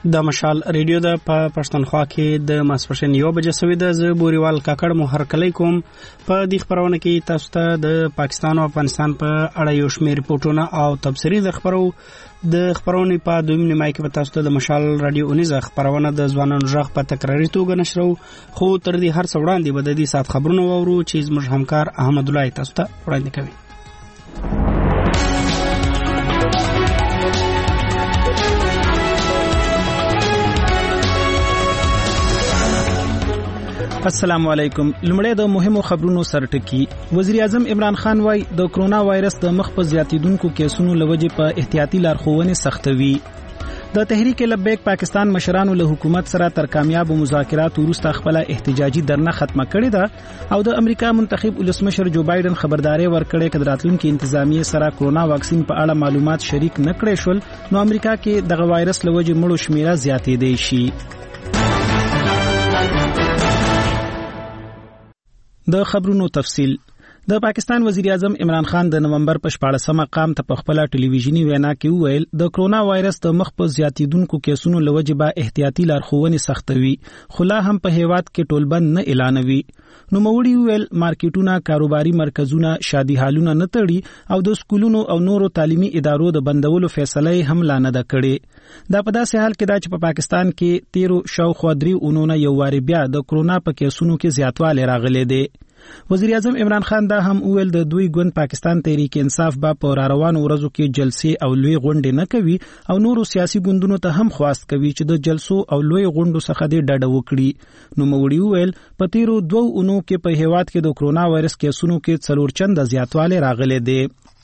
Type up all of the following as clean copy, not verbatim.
د مشال ریډیو د پښتونخوا کې د ماسپښین 1 بجې سوي د زبوريوال کاکړ مو هرکلی کوم په دې خبرونه کې تاسو ته د پاکستان او افغانستان په اړه یو شمېر ریپورتونه او تبصرې د خبرونې په دویم نیمه کې تاسو ته د مشال رادیو اونیزه خبرونه د ځوانانو ژغ په تکراري توګه نشرو خو تر دې هر څه وړاندې به د دې سات خبرونه وورو چې زموږ همکار احمد الله تاسو ته وړاندې کوي. السلام علیکم. لمړی د مهمو خبرونو سرټکی. وزیر اعظم عمران خان وايي د کرونا وایرس د مخ په زیاتیدونکو کیسونو لوجې په احتیاطي لارښوونې سختوي. د تحریک لبیک پاکستان مشرانو له حکومت سره تر کامیاب مذاکرات وروسته خپل احتجاجي درنه ختمه کړې ده او د امریکا منتخب ولسمشر جو بایدن خبرداري ورکړې چې راتلونکي انتظامیه سره کرونا واکسین په اړه معلومات شریک نه کړي شول نو امریکا کې دغه وایرس لوجې مړو شمیره زیاتې دی شي. د خبرونو تفصیل. د پاکستان وزیر اعظم عمران خان د نومبر په 14 مقام ته په خپل ټلویزیونی وینا کې وویل د کرونا وایرس د مخ په زیاتیدونکو کیسونو لوجې به احتیاطي لارښوونې سختوي خو لا هم په هیواد کې ټولبند نه اعلانوي. نو موړي ویل مارکیټونه، کاروباري مرکزونه، شادي هالونه نه تړي او د سکولونو او نورو تعلیمي ادارو د بندولو فیصله هم لا نه ده کړې. دا په داسې حال کې دا چې په پاکستان کې 13 شاوخوا 3 اونونه یو واری بیا د کرونا په کیسونو کې زیاتوالی راغلی دی. وزیر اعظم عمران خان دا هم ویل د دوی ګوند پاکستان تحریک انصاف په روانو ورځو کې جلسې او لوی غونډې نه کوي او نورو سیاسي ګوندونو ته هم خواست کوي چې د جلسو او لوی غونډو څخه د ډډه وکړي. نو موړي ویل په 13 اونو کې په هیواد کې د کرونا وایرس کیسونو کې 4 چنده زیاتوالی راغلی دی.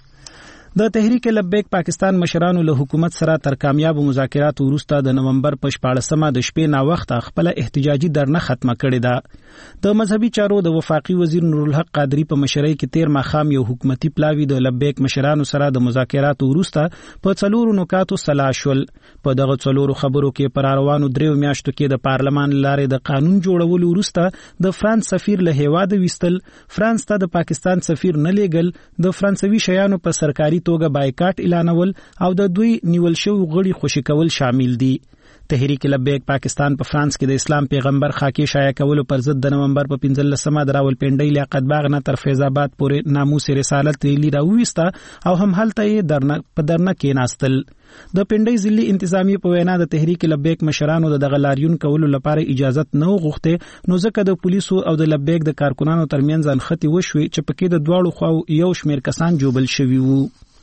د تحریک لبیک پاکستان مشرانو له حکومت سره تر کامیاب مذاکرات وروسته د نومبر په 14 د شپې نا وخت خپل احتجاجي درنه ختمه کړې ده. د مذهبي چارو د وفاقي وزیر نورالحق قادری په مشرۍ کې 13 ماخام یو حکومتي پلاوی د لبیک مشرانو سره د مذاکرات وروسته په 4 نکاتو سلا شول. په دغه 4 خبرو کې پر روانو 3 میاشتو کې د پارلمان لارې د قانون جوړولو وروسته د فرانس سفیر له هیواده وستل، فرانس ته د پاکستان سفیر نه لیږل، د فرانسوي شیانو په سرکاري توګه بایکاټ اعلانول او د دوی نیول شوی غړي خوشی کول شامل دي. تحریک لبیک پاکستان په فرانس کې د اسلام پیغمبر خاکی شایع کولو پر ضد د نومبر په 15 د راولپنډۍ لیاقت باغ نه تر فیض آباد پورې ناموس رسالت ریلی راوويسته او هم هلته درنه کې ناستل. د پنډۍ ضلعي انتظامی په وینا د تحریک لبیک مشرانو د غلاریون کولو لپاره اجازه نه غوښته نو ځکه د پولیسو او د لبیک د کارکونانو ترمنځ انختی وشوي چې پکې د دواړو خواو یو شمیر کسان جوبل شوي وو.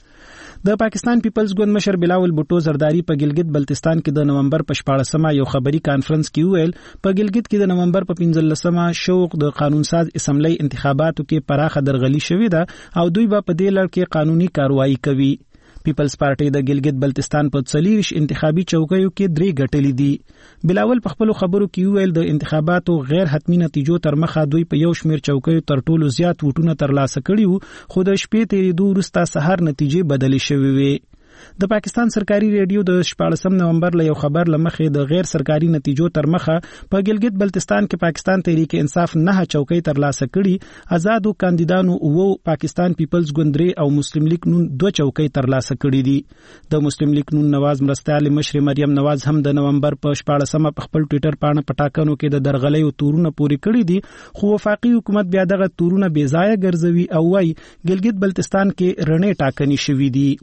د پاکستان پیپلز ګوند مشر بلاول بوټو زرداری په ګلګت بلتستان کې د نومبر په 14 یو خبري کانفرنس کې ویل په ګلګت کې د نومبر په 15 شوق د قانون ساز اسمبلی انتخاباتو کې پراخه درغلي شوې ده او دوی به په دې لړ کې قانوني کاروایی کوي. پیپلز پارټي د ګلګت بلتستان په 40 انتخابي چوکیو کې 3 ګټلې دي. بلاول په خپل خبرو کې ویل د انتخاباتو غیر حتمی نتیجو تر مخه دوی په یو شمیر چوکیو تر ټولو زیات ووټونه ترلاسه کړي خو د شپې تیریدو وروسته سحر نتیجې بدلې شوې وي. د پاکستان سرکاري ریډیو د 14 نومبر له یو خبر لمخې د غیر سرکاري نتیجو تر مخه په ګلګت بلتستان کې پاکستان تحریک انصاف 9 چوکۍ ترلاسه کړي، آزادو کاندیدانو او پاکستان پیپلز ګوند او مسلم لیگ نون 2 چوکۍ ترلاسه کړي دي. د مسلم لیگ نون نواز مرستیال مشر مریم نواز هم د نومبر په 14 په خپل ټوئیټر باندې پټاکنو کې د درغلۍ او تورونه پوری کړي دي خو وفاقي حکومت بیا دغه تورونه بې ځایه ګرځوي او وايي ګلګت بلتستان کې رڼې ټاکنې شوې دي.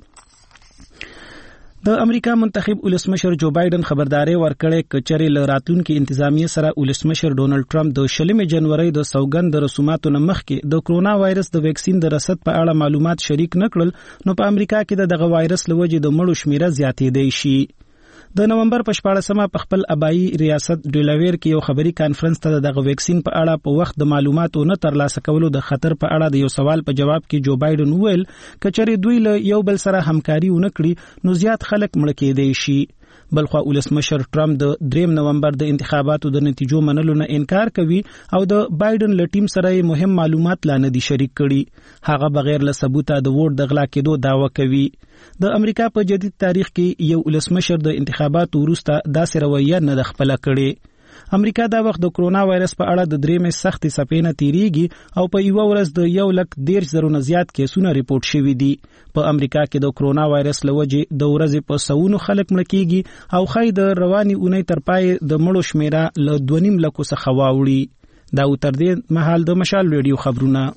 د امریکا منتخب ولسمشر جو بایدن خبرداري ورکړې کچري له راتلونکي انتظامیه سره ولسمشر ډونالد ټرمپ د 20 جنوري د سوګند د رسوماتو نمخ کې د کرونا وایرس د ویکسین د رسد په اړه معلومات شریک نکړل نو په امریکا کې دغه وایرس لوجې د مړو شمیره زیاتې دی شي. د نومبر په 14 په خپل ابایي ریاست ډیلاویر کې یو خبري کانفرنس ته دغه ویکسین په اړه په وخت د معلوماتو نه ترلاسه کولو د خطر په اړه د یو سوال په جواب کې جو بایدن ویل کچري دوی له یو بل سره همکاري ونکړي نو زیات خلک مړ کېدای شي. بلخوا ولسمشر ټرمپ د 3 نومبر د انتخاباتو د نتیجو منلو نه انکار کوي او د بایدن له ټیم سره مهم معلومات لا نه دي شریک کړي. هغه بغیر له ثبوته د ووټ د غلا کېدو دعوه کوي. د امریکا په جدید تاریخ کې یو ولسمشر د انتخاباتو وروسته داسې رویه نه د خپل کړي. امریکا دا وخت د کرونا وایرس په اړه د درېمې سختې څپې نه تیریږي او په یوه ورځ د 1,13,000 نه زیات کیسونه ریپورت شوي دي. په امریکا کې د کرونا وایرس له وجې د ورځې په سوونو خلک مړه کیږي او ښایي د رواني اونۍ تر پای د مړو شمیره له 2.5 لکو څخه واوړي. دا تر دې مهال د مشال ریډیو خبرونه.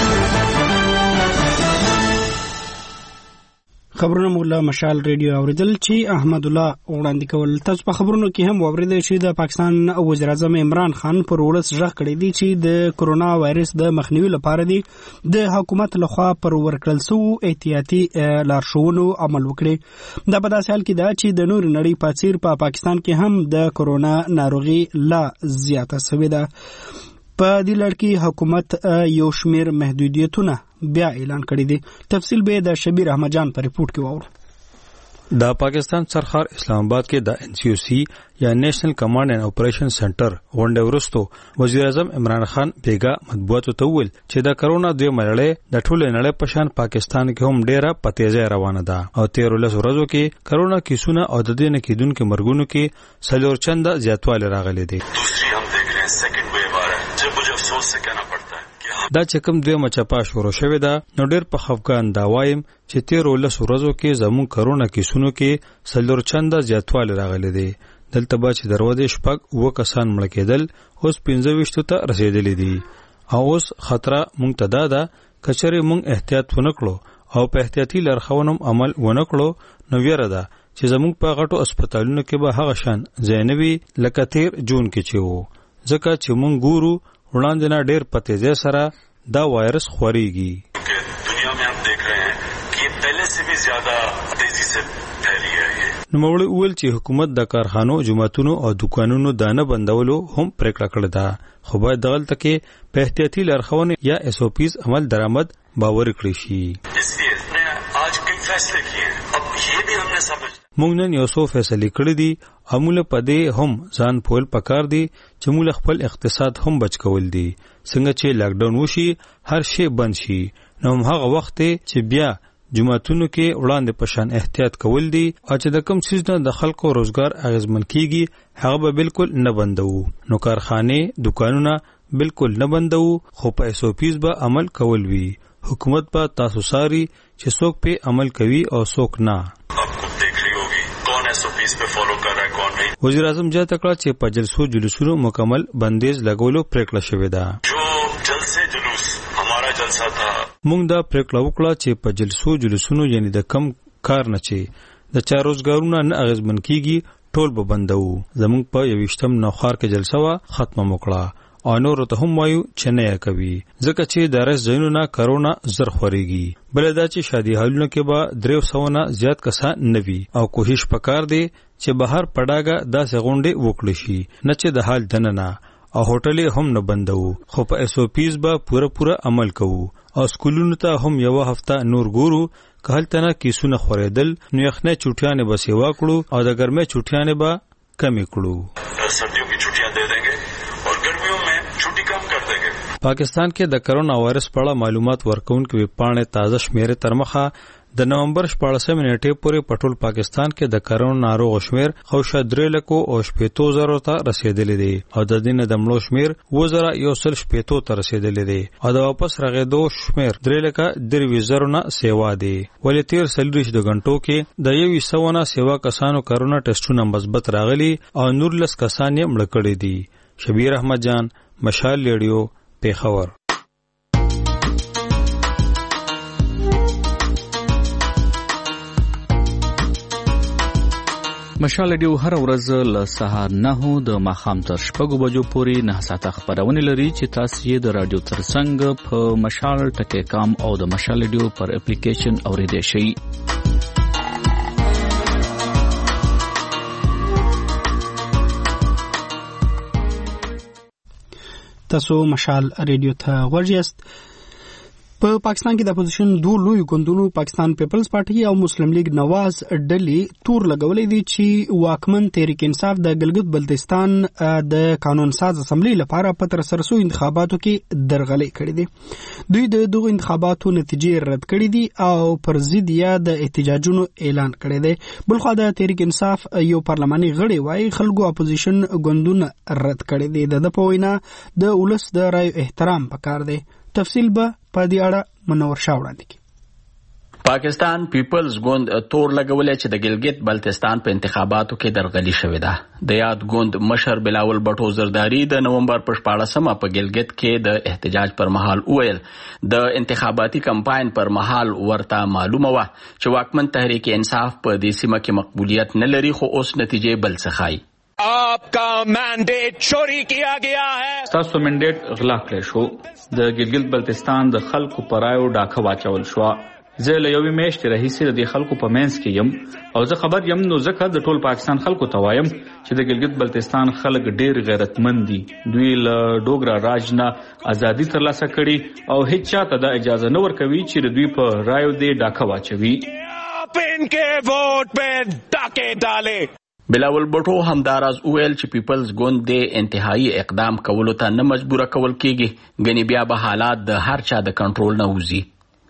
خبرونه مولا مشال ریډیو اوریدل چې احمد الله وړاندې کول. تاسو په خبرونو کې هم واوریدل چې د پاکستان وزیر اعظم عمران خان پر ولس ژغ کړی دی چې د کرونا وایرس د مخنیوي لپاره دی د حکومت لخوا پر ورکړل شو احتیاطي لارښوونو عمل وکړي. دا په داسې حال کې ده چې د نور نړۍ په څیر په پاکستان کې هم د کرونا ناروغي لا زیاته شوې ده. په دې لړ کې حکومت یو شمیر محدودیتونه بیا اعلان کړی دي. تفصیل به د شبیر احمد جان په ریپورت کې واورو. د پاکستان سرخار اسلام آباد کې د NCOC یا نیشنل کمانډ اینڈ اپریشن سنټر غونډه ورستو وزیر اعظم عمران خان بیګا مطبوعاتو ته وویل چې د کرونا دوی مرړې د ټولې نړۍ په شان پاکستان کې هم ډیره په تیزه روانه ده او 13 ورځو کې کرونا کیسونه او د دې نه کېدونکو مرګونو کې څلور چنده زیاتوالی راغلی دی. دا چې کوم دوی مچپا شروع شوې ده نو ډېر په خفګان دا وایم چې 13 ورځو کې زمون کرونا کیسونو کې څلور چنده زیاتوالی راغلی دی. دلته به چې دروازې شپږ و کسان مړه کېدل اوس 25 ته رسیدلی دي او اوس خطر مونږ ته ده کچره مونږ احتیاط ونه کړو او په احتیاطي لارښوونو عمل ونه کړو نو ویره ده چې زمونږ په غټو هسپتالونو کې به هغه شان زینوي لکه 13 جون کې چې وو ځکه چې مونږ ګورو وړاندې نه ډېر په تیزۍ سره دا وایرس خوريږي. دنیا میں ہم دیکھ رہے ہیں کہ پہلے سے بھی زیادہ تیزی سے پھیلی ہے. نوموړي وویل چې حکومت د کارخانو جماعتونو او دکانونو دانه بندولو هم پریکړه کړې ده خو باید دغلته کې په احتیاطي لارښوونې یا SOPs عمل درآمد باور کړی شي. اس لیے میں آج کئی فیصلے کیے ہیں. اب یہ بھی ہم نے سمجھ مونږ نن یو څو فیصلې کړې دي امول پدې هم ځان پول پکار دي چې موږ خپل اقتصاد هم بچ کول دي. څنګه چې لاک ډاون وشي هر شی بند شي نو هغه وخت چې بیا جماعتونو کې وړاندې پشان احتیاط کول دي او چې د کم څه نه د خلکو روزګار اغیزمن کیږي هغه به بالکل نه بندو. نو کارخانه دکانونه بالکل نه بندو خو په SOPs به عمل کول وي. حکومت په تاسو ساري چې څوک په عمل کوي او څوک نه. وزیر اعظم جاته کړه چې په جلسو جلوسونو مکمل بندیز لګولو پریکړه شوې ده. مونږ دا پریکړه وکړه چې په جلسو جلوسونو یعنی د کم کار نه چې د چا روزګارونه نه اغیزمن کیږي ټول به بندو. زمونږ په 21 نوخار کې جلسه وا ختمه وکړه او نور ته هم وایو چې نه کوي ځکه چې د رس ځینونه کرونا زر خوريږي. بل دا چې شادي حالونو کې به 300 نه زیات کسان نوي او کوشش پکار دی چې بهر پډاګه داسې غونډې وکړي شي نه چې د حال دننه او هوټلې هم نه بندو خو په SOPs به پوره عمل کوو او سکولونو ته هم یو هفته نور ګورو که هلته نه کیسونه خوریدل نو یخنه چوټیانې به سیوا کړو او د ګرمه چوټیانې به کمې کړو. پاکستان کې د کرونا وایرس په اړه معلومات ورکونکو ویبپاڼې تازه شمیرې تر مخه د نومبر 14 نیټې پورې په ټول پاکستان کې د کرونا ناروغ شمیر خوشا 3,80,000 ته رسیدلی دی او د دینه د مړو شمیر 2,160 ته رسیدلی دی او د واپس رغېدو شمیر 3,03,000 نه سیوا دی. ولې 13 غنټو کې د 100 نه سیوا کسانو کرونا ټیسټونه مثبت راغلي او 19 کسان یې مړ کړي دي. شبیر احمد جان مشال ریډیو پیښور. مشال ریډیو هر ورځ له سهار 9 د ماښام تر 6 بجو پورې 9 ساعته خبرونه لري چې تاسو یې د رادیو ترڅنګ په مشال.com او د مشال ریډیو پر اپلیکیشن اوریدئ شئ. تاسو مشال ریډیو ته غوږ یاست. په پاکستان کې د اپوزیشن دوه لوی ګوندونو پاکستان پیپلز پارټي او مسلم لیگ نواز ډلې تور لګولې دي چې واکمن تحریک انصاف د ګلګت بلتستان د قانون ساز اسمبلی لپاره په تر سره سوي انتخاباتو کې درغلي کړې دي. دوی د دغه انتخاباتو نتیجې رد کړې دي او پر ضد یا د احتجاجونو اعلان کړی دی. بلخو د تحریک انصاف یو پارلماني غړی وايي خلکو اپوزیشن ګوندونه رد کړی دي. د په وینا د ولس د رای احترام پکار دی. تفصیل به په دې اړه منور شاه وړاندې کړي. پاکستان پیپلز ګوند تور لګولې چې د ګلګت بلتستان په انتخاباتو کې درغلي شوې ده. د یاد ګوند مشر بلاول بټو زرداری د نومبر په 14مه په ګلګت کې د احتجاج پر مهال وویل د انتخاباتي کمپاین پر مهال ورته معلومه وه چې واکمن تحریک انصاف په دې سیمه کې مقبولیت نه لري، خو اوس نتیجې بل څه ښایي. आपका मैंडेट चोरी किया गया है. تاسو منډیټ غلا کړی شو. د ګلګت بلتستان د خلکو پرایو ډاکه واچول شو. زه له یوې میاشتې راهیسې د خلکو په منځ کې یم او زه خبر یم، نو ځکه د ټول پاکستان خلکو ته وایم چې د ګلګت بلتستان خلک ډیر غیرتمند دي. دوی له ډوګرا راج نه ازادي ترلاسه کړي او هیڅ چاته د اجازه نه ورکوي چې دوی په رایو دې ډاکه واچوي. आप इनके वोट पे डाके डाले. بلاول بټو همداراز وویل چې پیپلز ګوند د انتهایی اقدام کولو ته نه مجبوره کول کیږي، ګنې بیا به حالات د هر چا د کنټرول نه وځي.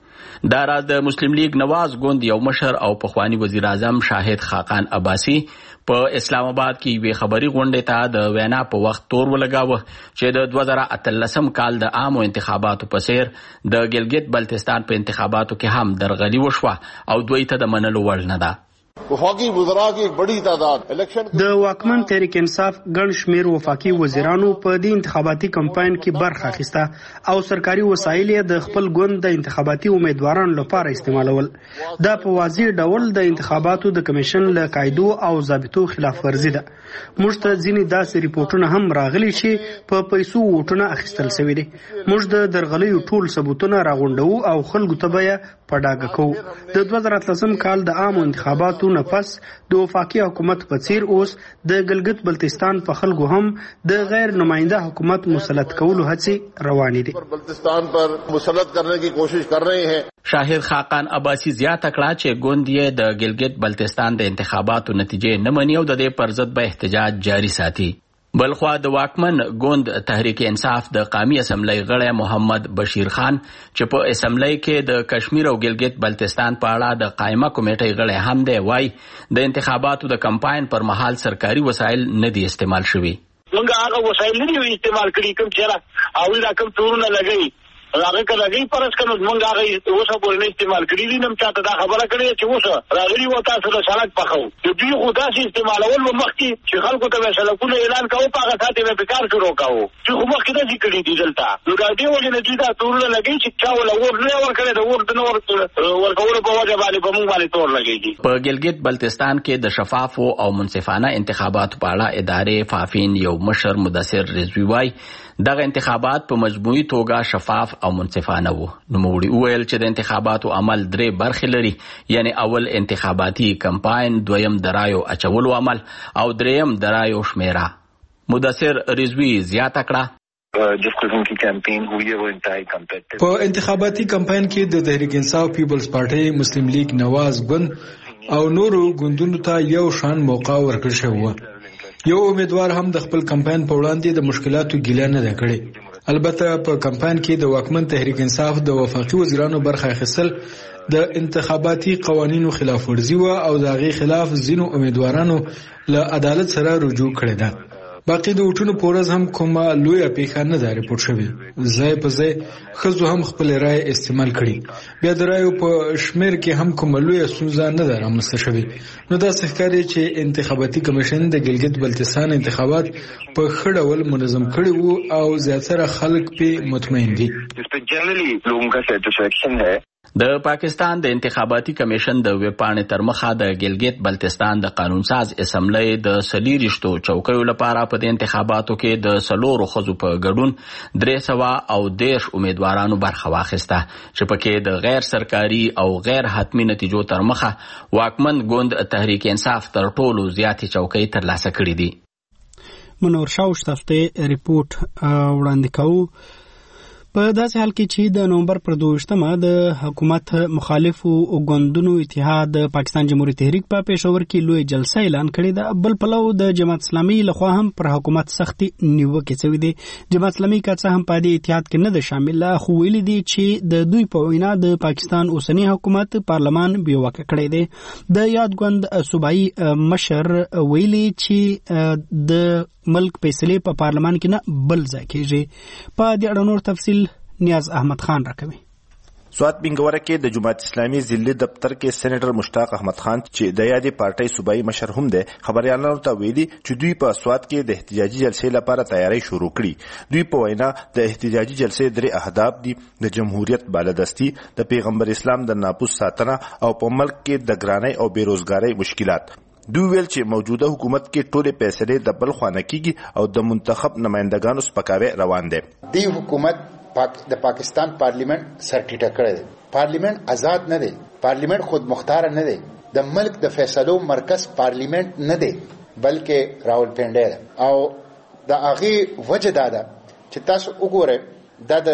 دا راز د مسلم لیگ نواز ګوند یو مشر او پخوانی وزیر اعظم شاهد خاقان عباسی په اسلام آباد کې یوې خبري غونډې ته د وینا په وخت تور ولګاوه چې د 2018 کال د عامو انتخاباتو په څیر د ګلګت بلتستان په انتخاباتو کې هم درغلي وشوه او دوی ته د منلو وړ نه ده. وفاقی وزرا کی ایک بڑی تعداد الیکشن د واکمن تحریک انصاف ګڼ شمیر وفاقي وزیرانو په دې انتخاباتي کمپاین کې برخه اخیسته او سرکاري وسایل د خپل ګوند د انتخاباتي امیدوارانو لپاره استعمالول. دا په واضح ډول د انتخاباتو د کمیشن له قاعدو او ضابطو خلاف ورزي ده. موږ ته ځینې داسې ریپورتونه هم راغلي چې په پیسو ووټونه اخیستل شوي دي. موږ د درغلیو ټول ثبوتونه راغونډو او خلکو ته به په ډاګه کوو. د 2018 کال د عامو انتخاباتو پس د وفاقي حکومت په څیر اوس د ګلګت بلتستان په خلکو هم د غیر نماینده حکومت مسلط کولو هڅې روانې دي. بلتستان پر مسلط کرنے کی کوشش کر رہے ہیں. شاهد خاقان عباسی زیاته کړه چې ګوند یې د ګلګت بلتستان د انتخاباتو نتیجې نه مني او د دې پر ضد به احتجاج جاری ساتي. بلخوا د واکمن ګوند تحریک انصاف د قومي اسمبلی غړی محمد بشیر خان چې په اسمبلی کې د کشمیر او ګلګت بلتستان په اړه د قائمه کمیټې غړی هم دی، وای د انتخاباتو د کمپاین پر مهال سرکاري وسایل نه دي استعمال شوي. موږ هغه وسایل نه دي استعمال کړي کوم چې او دا کوم تورونه لګي هغه کله لګي پرس کنه موږ هغه اوسه پورې نه استعمال کړی دي. نم چاته دا خبره کړې چې اوسه راغلي و تاسو له سړک پخو د دوی خدا سي استعمالول مخکي چې خلکو ته سړکونه اعلان کاوه په هغه ساتي به کار شروع کاوه چې خو مخکې د ذکر دي دلته نو دا دی وجه نه دي دا تورونه لګي چې چا ولا ور نه ور کړی دا ور نه ورکول په وجه باندې په موږ باندې تور لګي. په ګلګت بلتستان کې د شفافو او منصفانه انتخاباتو په اړه ادارې فافین یو مشر مدثر رضوی وای دغه انتخابات په مجموعي توګه شفاف او منصفانه وو. نوموړي وویل چې د انتخاباتو عمل 3 برخې لري، یعنی اول انتخاباتي کمپاین، دویم درایو اچولو عمل او دریم درایو شمیره. مدثر رضوی زیاته کړه جس قسم کی کیمپین ہوئی ہے وہ انتہائی کمپیٹیٹو. په انتخاباتي کمپاین کې د تحریک انصاف پیپلز پارټي، مسلم لیگ نواز ګوند او نورو ګوندونو ته یو شان موقع ورکړل شو. یو امیدوار هم د خپل کمپاین په وړاندې د مشکلاتو ګیله نه ده کړې. البته په کمپاین کې د واکمن تحریک انصاف د وفاقي وزیرانو برخه اخیستل د انتخاباتي قوانینو خلاف ورزي و او د هغې خلاف ځینو امیدوارانو له عدالت سره رجوع کړې ده. باقي د وټونو پورز هم کومه لویه پیښه نه ده ریپورټ شوې. ځای په ځای ښځو هم خپل رای استعمال کړي. بیا د رایو په شمیر کې هم کومه لویه ستونزه نه ده رامنځته شوې. نو داسې ښکاري چې انتخاباتي کمیشن د ګلګت بلتستان انتخابات په ښه ډول منظم کړي وو او زیاتره خلک پې مطمئن دي. د پاکستان د انتخاباتي کمیشن د ویبپاڼې تر مخه د ګلګت بلتستان د قانون ساز اسمبلی د 40 چوکیو لپاره په د انتخاباتو کې د 4 ښځو په ګډون 310 امیدوارانو برخه واخیسته چې پکې د غیر سرکاري او غیر حتمی نتیجو تر مخه واکمن ګوند تحریک انصاف تر ټولو زیاتې چوکۍ ترلاسه کړې دي. منور شاه تاسو ته ریپورت وړاندې کوو. په داسې حال کې چې د نومبر پر 22مه د حکومت مخالفو ګوندونو اتحاد پاکستان جمهوریت تحریک په پېښور کې لوی جلسه اعلان کړې ده. بل پلو د جماعت اسلامي لخوا هم پر حکومت سختي نیوکې شوې دي. جماعت اسلامي که څه هم په دې اتحاد کې نه ده شامل، خو ویلي دي چې د دوی په وینا د پاکستان اوسنی حکومت پارلمان بیواکه کړی دی. د یاد ګوند صوبایي مشر ویلي چې د ملک فیصلې په پارلمان کې نه بل ځای کېږي. په دې اړه نور تفصیل نیاز احمد خان راکوي. سوات بنګوره کې د جماعت اسلامي ضلعي دفتر کې سېنیټر مشتاق احمد خان چې د یادې پارټۍ صوبایي مشر هم دی خبريالانو ته ویلي چې دوی په سوات کې د احتجاجي جلسې لپاره تیاری شروع کړي. دوی په وینا د احتجاجي جلسې 3 اهداف دي: د جمهوریت بالادستي، د پیغمبر اسلام د ناپوس ساتنه او په ملک کې د ګرانۍ او بیروزګارۍ مشکلات. دوی ویل چې موجوده حکومت کې ټولې فیصلې د بل خوا نه کیږي او د منتخب نمائندګانو سپکاوی روان دی. دی حکومت د پاکستان پارلیمنت سرټیټه کړی دی. پارلیمنت آزاد نه دی، پارلیمنت خود مختار نه دی، د ملک د فیصلو مرکز پارلیمنت نه دی بلکې راولپنډی ده. او د هغې وجه دا ده چې تاسو وګورئ دا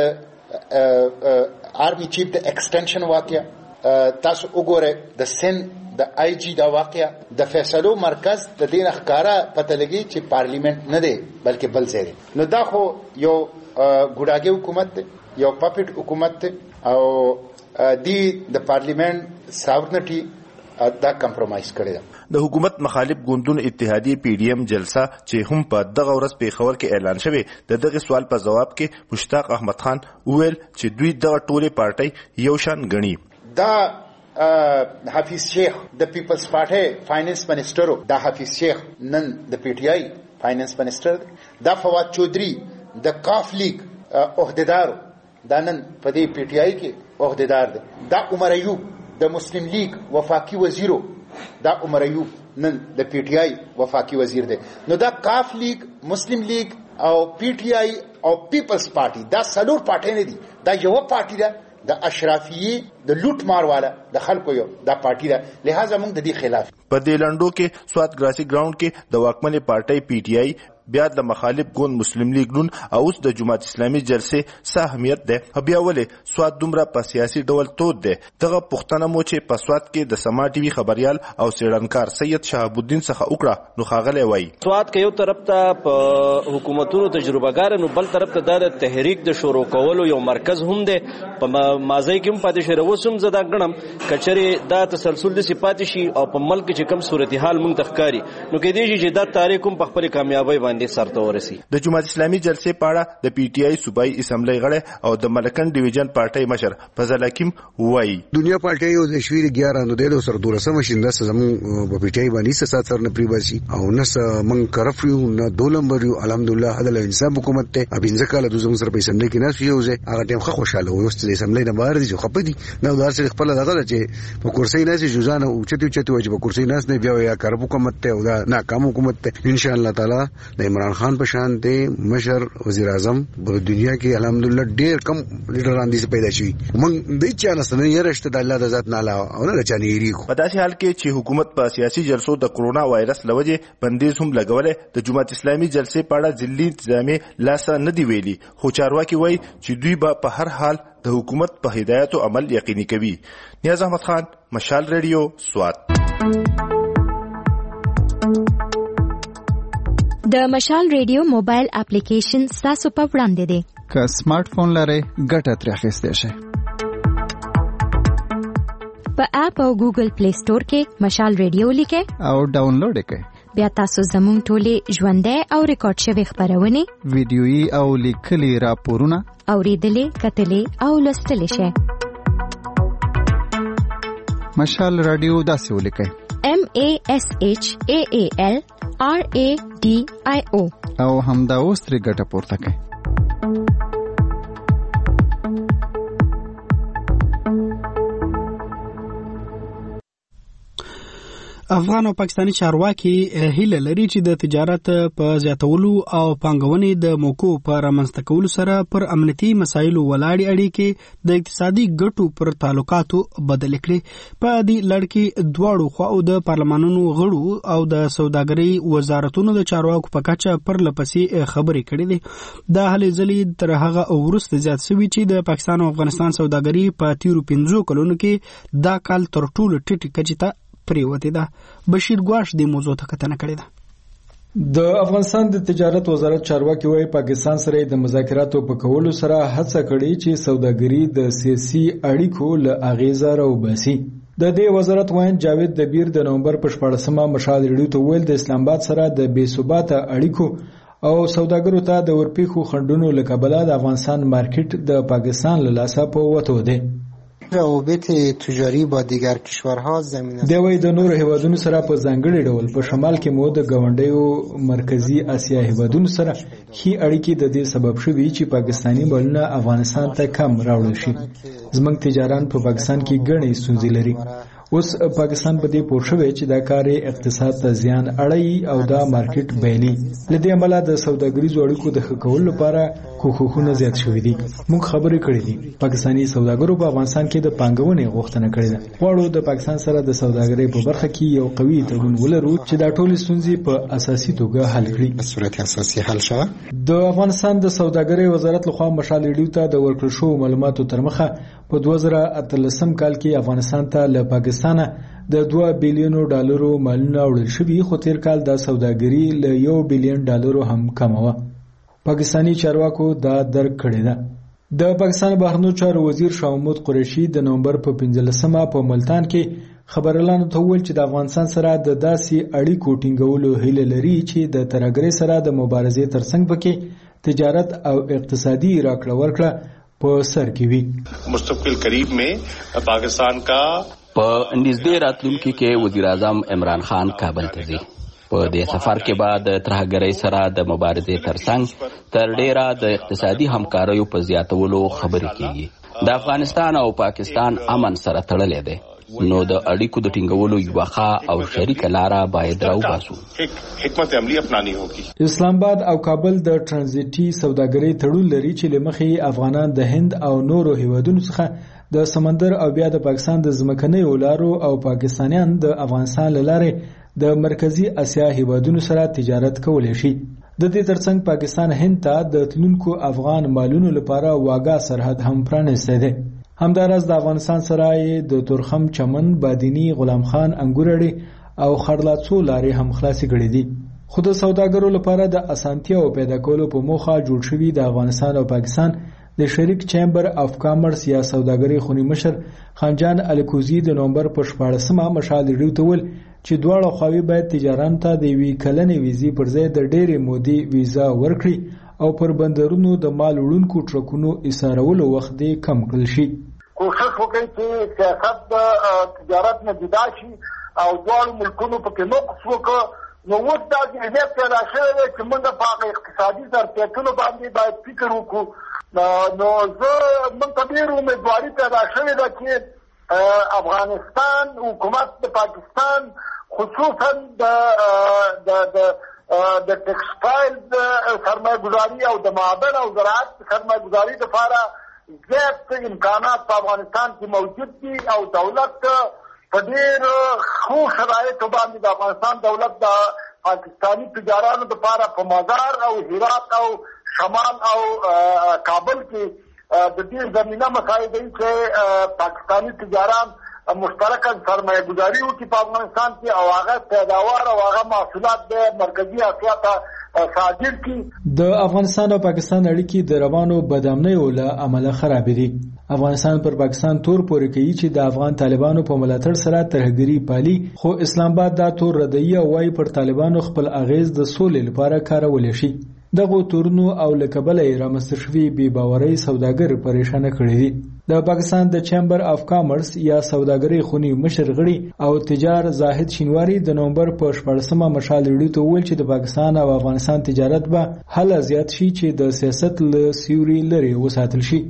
د آرمی چیف د ایکسټنشن واقعه، تاسو وګورئ د سند د آی جی دا واقعه، د فیصلو مرکز د دین ښکارا پته لګي چې پارلیمنت نه دی بلکې بل ځای دی. نو دا خو یو ګوډاګي حکومت دی، یو پاپټ حکومت دی او دی د پارلیمنت ساورنټي دا کمپرمایز کړی ده. د حکومت مخالف ګوندونو اتحادیه پی ډی ایم جلسه چې هم په دغه ورځ پیښور کې اعلان شوه، د دغه سوال په جواب کې مشتاق احمد خان وویل چې دوی دغه ټوله پارټۍ یو شان ګڼي. دا حفیظ شیخ د پیپلز پارټۍ فاینانس منسٹر، دا حفیظ شیخ نن د پی ټی آی فاینانس منسٹر، دا فواد چودھری د کاف لیگ عہدیدار، دا نن په دې پی ټی آی کې عہدیدار دی. دا عمر ایوب د مسلم لیگ وفاقی وزیرو، دا عمر ایوب نن د پی ټی آی وفاقی وزیر دی. نو دا کاف لیگ، مسلم لیگ او پی ټی آی او پیپلز پارټي دا څلور پارټۍ نه دي، دا یو پارټي ده د اشرافیه د لوټ مار والا د خلکو یو دا پارټي ده. لہذا موږ د دې خلاف په دې لندو کې سوات ګراسي ګراوند کې د واکمنې پارټۍ پی ټی آی بیا د مخالف ګوند مسلم لیگ نون او اوس د جماعت اسلامي جلسې څه اهمیت ده؟ بیا ولې سوات دومره په سیاسي ډول تود ده؟ دغه پوښتنه مو چې په سوات کې د سما ټي وي خبريال او سیړنکار سید شهاب الدین څخه وکړه نو خاغلی وای سوات کې یو طرف ته په حکومتونو تجربهګار نو بل طرف ته د تحریک د شروع کولو یو مرکز هم ده. په ماضی کې هم پاتې شوی اوس هم زه دا ګڼم کچره دا تسلسل د صفات شي او په ملک چې کم صورتحال مونږ تخکاری نو کې دی چې دا تاریخ هم په خپل کامیابی د جماعت اسلامي جلسې پاړه د پی ټی آی صوبایي اسمبلی غړی او د ملکن ډیویژن پارټۍ مشر فضل حکیم وایي دنیا پارټۍ او د شویر 11 نو د سر دورسمه شینده زمو په پی ټی آی باندې سات سر نه پریباسي او نس من کرفیو نه دولمبر یو الحمدلله عدل انصاف حکومت ته ابینځه کاله د زمو سر په اسمبلی کې ناس یوځه هغه ټیم خو خوشاله و چې اسمبلی نه بهر دي خو خپدي نو دار سره خپل دغه چې په کرسي ناس جوزانه او چتی وجه په کرسي ناس نه بیا یا کار حکومت ته او دا ناکام حکومت ته ان شاء الله تعالی د عمران خان په شان دی مشر وزیر اعظم په دنیا کې الحمدلله ډیر کم لیډران دي پیدا شي. موږ د چا نه سره یې رشته د الله د ذات نه علاوه او نه چانه یریخو. په داسې حال کې چې حکومت په سیاسي جلسو د کرونا وایرس لوجه بندیز هم لګولې، د جماعت اسلامي جلسې په اړه ځلې انتظامی لاسه نه دی ویلي، خو چارواکي وایي چې دوی به په هر حال د حکومت په هدایت او عمل یقیني کوي. نیاز احمد خان، مشال ریډیو، سوات. د مشال ریډیو موبایل اپلیکیشن تاسو په وړاندې دی. که سمارټ فون لرئ ګټه ترې اخیستی شئ. په اپ او ګوګل پلی سٹور کې مشال ریډیو لیکئ او ډاونلوډ یې کړئ. بیا تاسو زموږ ټولې ژوندۍ او ریکارډ شوې خپرونې، ویډیويي او لیکلي راپورونه اوریدلې، کتلې او لوستلې شئ. مشال رادیو داسې ولیکئ: MASHAALRADIO او همدا اوس ترې ګټه پورته کړئ. افغان او پاکستاني چارواکي هیله لري چې د تجارت په زیاتولو او پانګونې د موقعو په رامنځته کولو سره پر امنیتي مسایلو ولاړې اړیکې د اقتصادي ګټو پر تعلقاتو بدل کړي. په دې لړ کې دواړو خواو د پارلمانونو غړو او د سوداګرۍ وزارتونو د چارواکو په کچه پر لپسې خبرې کړې دي. دا هلې ځلې تر هغه وروسته زیات شوي چې د پاکستان او افغانستان سوداګري په تیرو 15 کلونو کې دا کال تر ټولو ټیټې کچې ته پریوتې ده. بشیر ګواش د موضوع ته کتنه کړې ده. د افغانستان د تجارت وزارت چارواکي وايي پاکستان سره د مذاکراتو په کولو سره هڅه کړې چې سوداګري د سیاسي اړیکو له اغیزه راوباسي. د دې وزارت وایي جاوید دبیر د نومبر په 14مه مشال ریډیو ته ویل د اسلام آباد سره د بې ثباته اړیکو او سوداګرو ته د ورپیخو خندونو له کبله د افغانستان مارکیټ د پاکستان له لاسه په وته دی. روابط تجاری با دیگر کشورها زمینه د وای د نور هیوادونو سره په ځانګړي ډول په شمال کې مو د گاونډیو مرکزی اسیا هیوادونو سره هي اړیکې د دې سبب شوي چې پاکستانی مالونه افغانستان ته کم راوړل شي. زموږ تجاران په پاکستان کې ګڼې ستونزې لري. اوس پاکستان په دې پوه شوی چې دا کار اقتصاد ته زیان اړوي او دا مارکیټ بایلي. لدې عمله د سوداګریزو اړیکو د ښه کولو لپاره کوښښونه زیات شوي دي. موږ خبرې کړې دي. پاکستاني سوداګرو په افغانستان کې د پانګونې غوښتنه کړې ده. غواړو د پاکستان سره د سوداګرۍ په برخه کې یو قوي تړون ولرو چې دا ټولې ستونزې په اساسي توګه حل کړي. په صورت اساسي حل شوه. د افغانستان د سوداګرۍ وزارت لخوا مشال ریډیو ته د ورکړل شوو معلوماتو تر مخه په 2013 کال کې افغانستان ته له پاکستان د 2 بلین ډالرو مالونه وړل شوي، خو تیر کال د سوداګري له 1 بلین ډالرو هم کم و. پاکستاني چارواکو دا درک کړی ده. د پاکستان بهرنیو چارو وزیر شاه محمود قریشي د نومبر په 15مه په ملتان کې خبرلانو ته وویل چې د افغانستان سره د داسې اړیکو ټینګولو هیله لري چې د ترهګرۍ سره د مبارزې ترڅنګ پکې تجارت او اقتصادي راکړه ورکړه په سر کې وي. مستقبل قریب میں پاکستان کا په نږدې راتلونکي کې وزیر اعظم عمران خان کابل ته ځي. په دې سفر کې بعد ترهګرۍ سره د مبارزې ترڅنګ تر ډیره د اقتصادي همکاریو په زیاتولو خبرې کیږي. د افغانستان او پاکستان امن سره تړلې ده، نو د اړیکو د ټینګولو یوه ښه او شریکه لاره باید راوباسو. حکمت عملی اپنانی ہوگی. اسلام آباد او کابل د ترانزیټي سوداګرۍ تړون لري چې له مخې افغانان د هند او نورو هیوادونو څخه د سمندر او بیا د پاکستان د ځمکنیو لارو او پاکستانیان د افغانستان له لارې د مرکزی اسیا هیوادونو سره تجارت کولی شي. د دې ترڅنګ پاکستان هند ته د تلونکو افغان مالونو لپاره واګه سرحد هم پرانیستی دی. همداراز د افغانستان سره د تورخم چمن، بادینی، غلام خان، انګورړي او خړلاڅو لارې هم خلاصې کړې دي. خو د سوداګرو لپاره د اسانتیاو پیدا کولو په موخه جوړ شوي د افغانستان او پاکستان د شریک چیمبر اف کامرس یا سوداګرۍ خونی مشر خانجان الکوزی د نومبر په 14مه مشال ریډیو ته ویل چې دواړه خواوې باید تجاران ته د یوې کلنې ویزې پر ځای د ډېرې مودې ویزا ورکړي او پر بندرونو د مال وړونکو ټرکونو ایسارولو وخت یې کم کړل شي. کوشش وکړي چې سیاست د تجارت نه جدا شي او دواړو ملکونو پکې نقص وکړي. نو اوس دا ذهنیت پیدا شوی دی چې موږ په هغه اقتصادي ظرفیتونو باندې باید فکر وکړو. نو موږ ته ډېره امیدواري پیدا شوې ده چې افغانستان حکومت د پاکستان خصوصا د ټیکسټایل سرمایه گذاري او د معدن او زراعت سرمایه گذاري لپاره زیات امکانات په افغانستان کې موجود دي او دولت په ډېر ښو شرایطو باندې د افغانستان دولت د پاکستاني تجارانو لپاره په مزار او هرات او شمال او کابل کې د دې زمینه مساعد دي چې پاکستاني تجاران مشترکاً سرمایه گذاری وکړي په افغانستان کې او هغه پیداوار او هغه محصولات د مرکزی اسیا ته صادر کړي. د افغانستان او پاکستان اړیکې د روانو بدامنیو له امله خراب دي. افغانستان پر پاکستان تور پورې کوي چې د افغان طالبانو په ملاتړ سره ترهګري پالي، خو اسلام آباد دا تور ردیه وایي پر طالبانو خپل اغیز د سولې لپاره کارول شي. دغه تورنو او لکبلې رامنځته شوي بې باورۍ سوداګر پریشانه کړي دي. د پاکستان د چیمبر اف کامرس یا سوداګرۍ خونی مشر غړي او تجار زاهد شینواری د نومبر په 14مه مشال ریډیو ته ویل چې د پاکستان او افغانستان تجارت به هله زیات شي چې د سیاست له سیوري لري وساتل شي.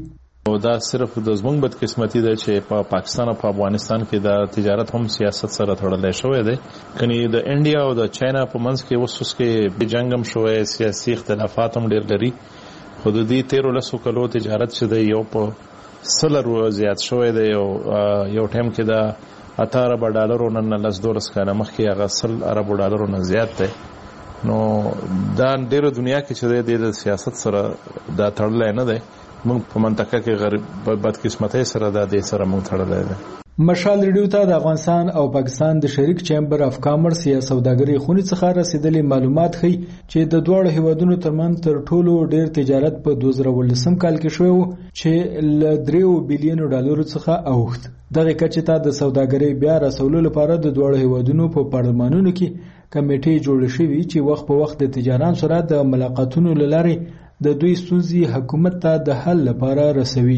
او دا صرف د زمونږ بدقسمتي ده چې په پاکستان او په افغانستان کې د تجارت هم سیاست سره تړلې شوې ده. کني د انډیا او د چاینا په منځ کې اوس کې جنگ هم شوې، سیاسي اختلافات هم ډېر لري. حدودي 13 کلو تجارت چې د یو په $100 زیات شوې ده. یو ټیم کې د $18 نن $10 کاله مخکې هغه $100 نه زیات ده. نو دا ډېر دنیا کې چې د سیاست سره دا تړلې نه ده. موږ په منطقه کې غریب بدقسمتۍ سره د سره موږ تړلې ده. مشال ریډیو ته د افغانستان او پاکستان د شریک چیمبر اف کامرس یا سوداګرۍ خونې څخه رسیدلي معلومات ښیي چې د دوه هیوادونو ترمنځ تر ټولو ډیر تجارت په 2019 کال کې شوی و چې ل $3 بلین څخه اوښت. دغه کچې ته د سوداګرۍ بیا رسولو لپاره د دوه هیوادونو په پارلمانونو کې کمیټې جوړې شوې چې وخت په وخت د تجاران سره د ملاقاتونو لاري د دوی ستونزې حکومت ته د حل لپاره رسوي.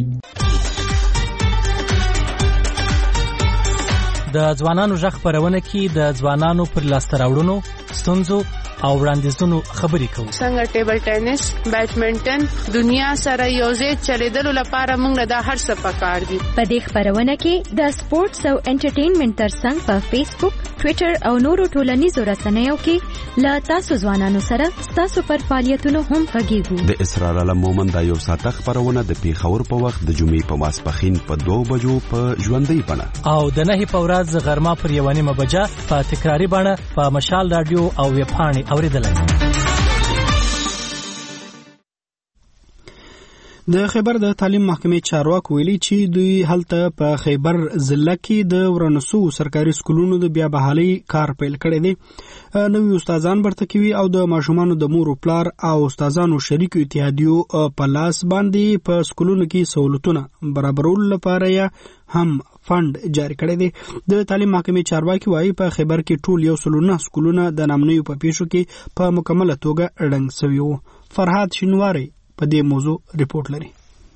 د ځوانانو ژغ خپرونه کې د ځوانانو پر لاسته راوړنو، ستونزو او وړاندیزونو خبرې کوو. څنګه ټیبل ټینس، بیډمنټن دنیا سره یوځای چلیدلو لپاره موږ د هر څه پکار دي. په دې خبرونه کې د سپورتس او انټرټینمنټ ترڅنګ په فیسبوک، ټوئیټر او نورو ټولنیزو رسنیو کې له تاسو ځوانانو سره تاسو پر فعالیتونو هم غږیږو. د اسرار علم مومن د یو ساعت خبرونه د پیښور په وخت د جمعې په ماسپخین په 2 بجو په ژوندۍ بڼه او د 9 په ورځ غرمه پر 1 بجه په تکراری بڼه په مشال رادیو او ویب پاڼې اوریدلای. د خیبر د تعلیم محکمې چارواکو ویلي چې دوی هلته په خیبر ضلع کې د ورنسو سرکاري سکولونو د بیا بحالي کار پیل کړی دی. نوي استادان برته کوي او د ماشومانو د مور او پلار او استادانو شریکو اتحادیو په لاس باندې په سکولونو کې سہولتونه برابرولو لپاره هم فند جاری کړی دی. د تعلیم محکمې چارواکي وایي په خیبر کې ټول 109 سکولونه د نامنیو په پیښو کې په مکمله توګه ړنګ شوي وو. فرهاد شینواری په دې موضوع ریپورت لري.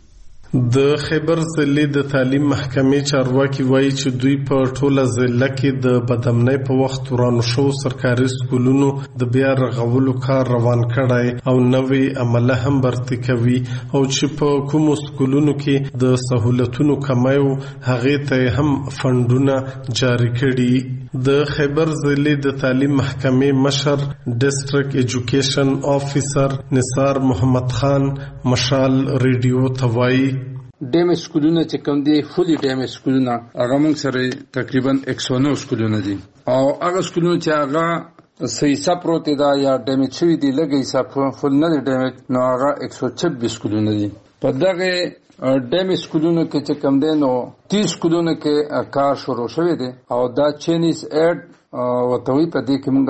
د خیبر ضلع د تعلیم محکمې چارواکي وایي چې دوی په ټوله ضلع کې د بدامنۍ په وخت ورانو شو سرکاري سکولونو د بیا رغولو کار روان کړی او نوې عمله هم برتي کوي او چې په کومو سکولونو کې د سہولتونو کمی و هغې ته هم فندونه جاری کړي. د خیبر ضلع د تعلیم محکمې مشر ډیسټریکټ ایجوکیشن افیسر نثار محمد خان مشال ریډیو ته وایي ډیمیج سکولونه چې کوم دي فولي ډیمیج سکولونه هغه موږ سره تقریبا 109 سکولونه دي او هغه سکولونه چې هغه صحیح سپروت دا یا ډیمیج شوی دي لګي حساب فول نه دي ډیمیج نو هغه 126 سکولونه دي. په دغه ډیمیج سکولونو کې چې کوم دي نو 30 سکولونه کې کار شروع شوی دی او دا چینیز اډ وتوی په دې کې موږ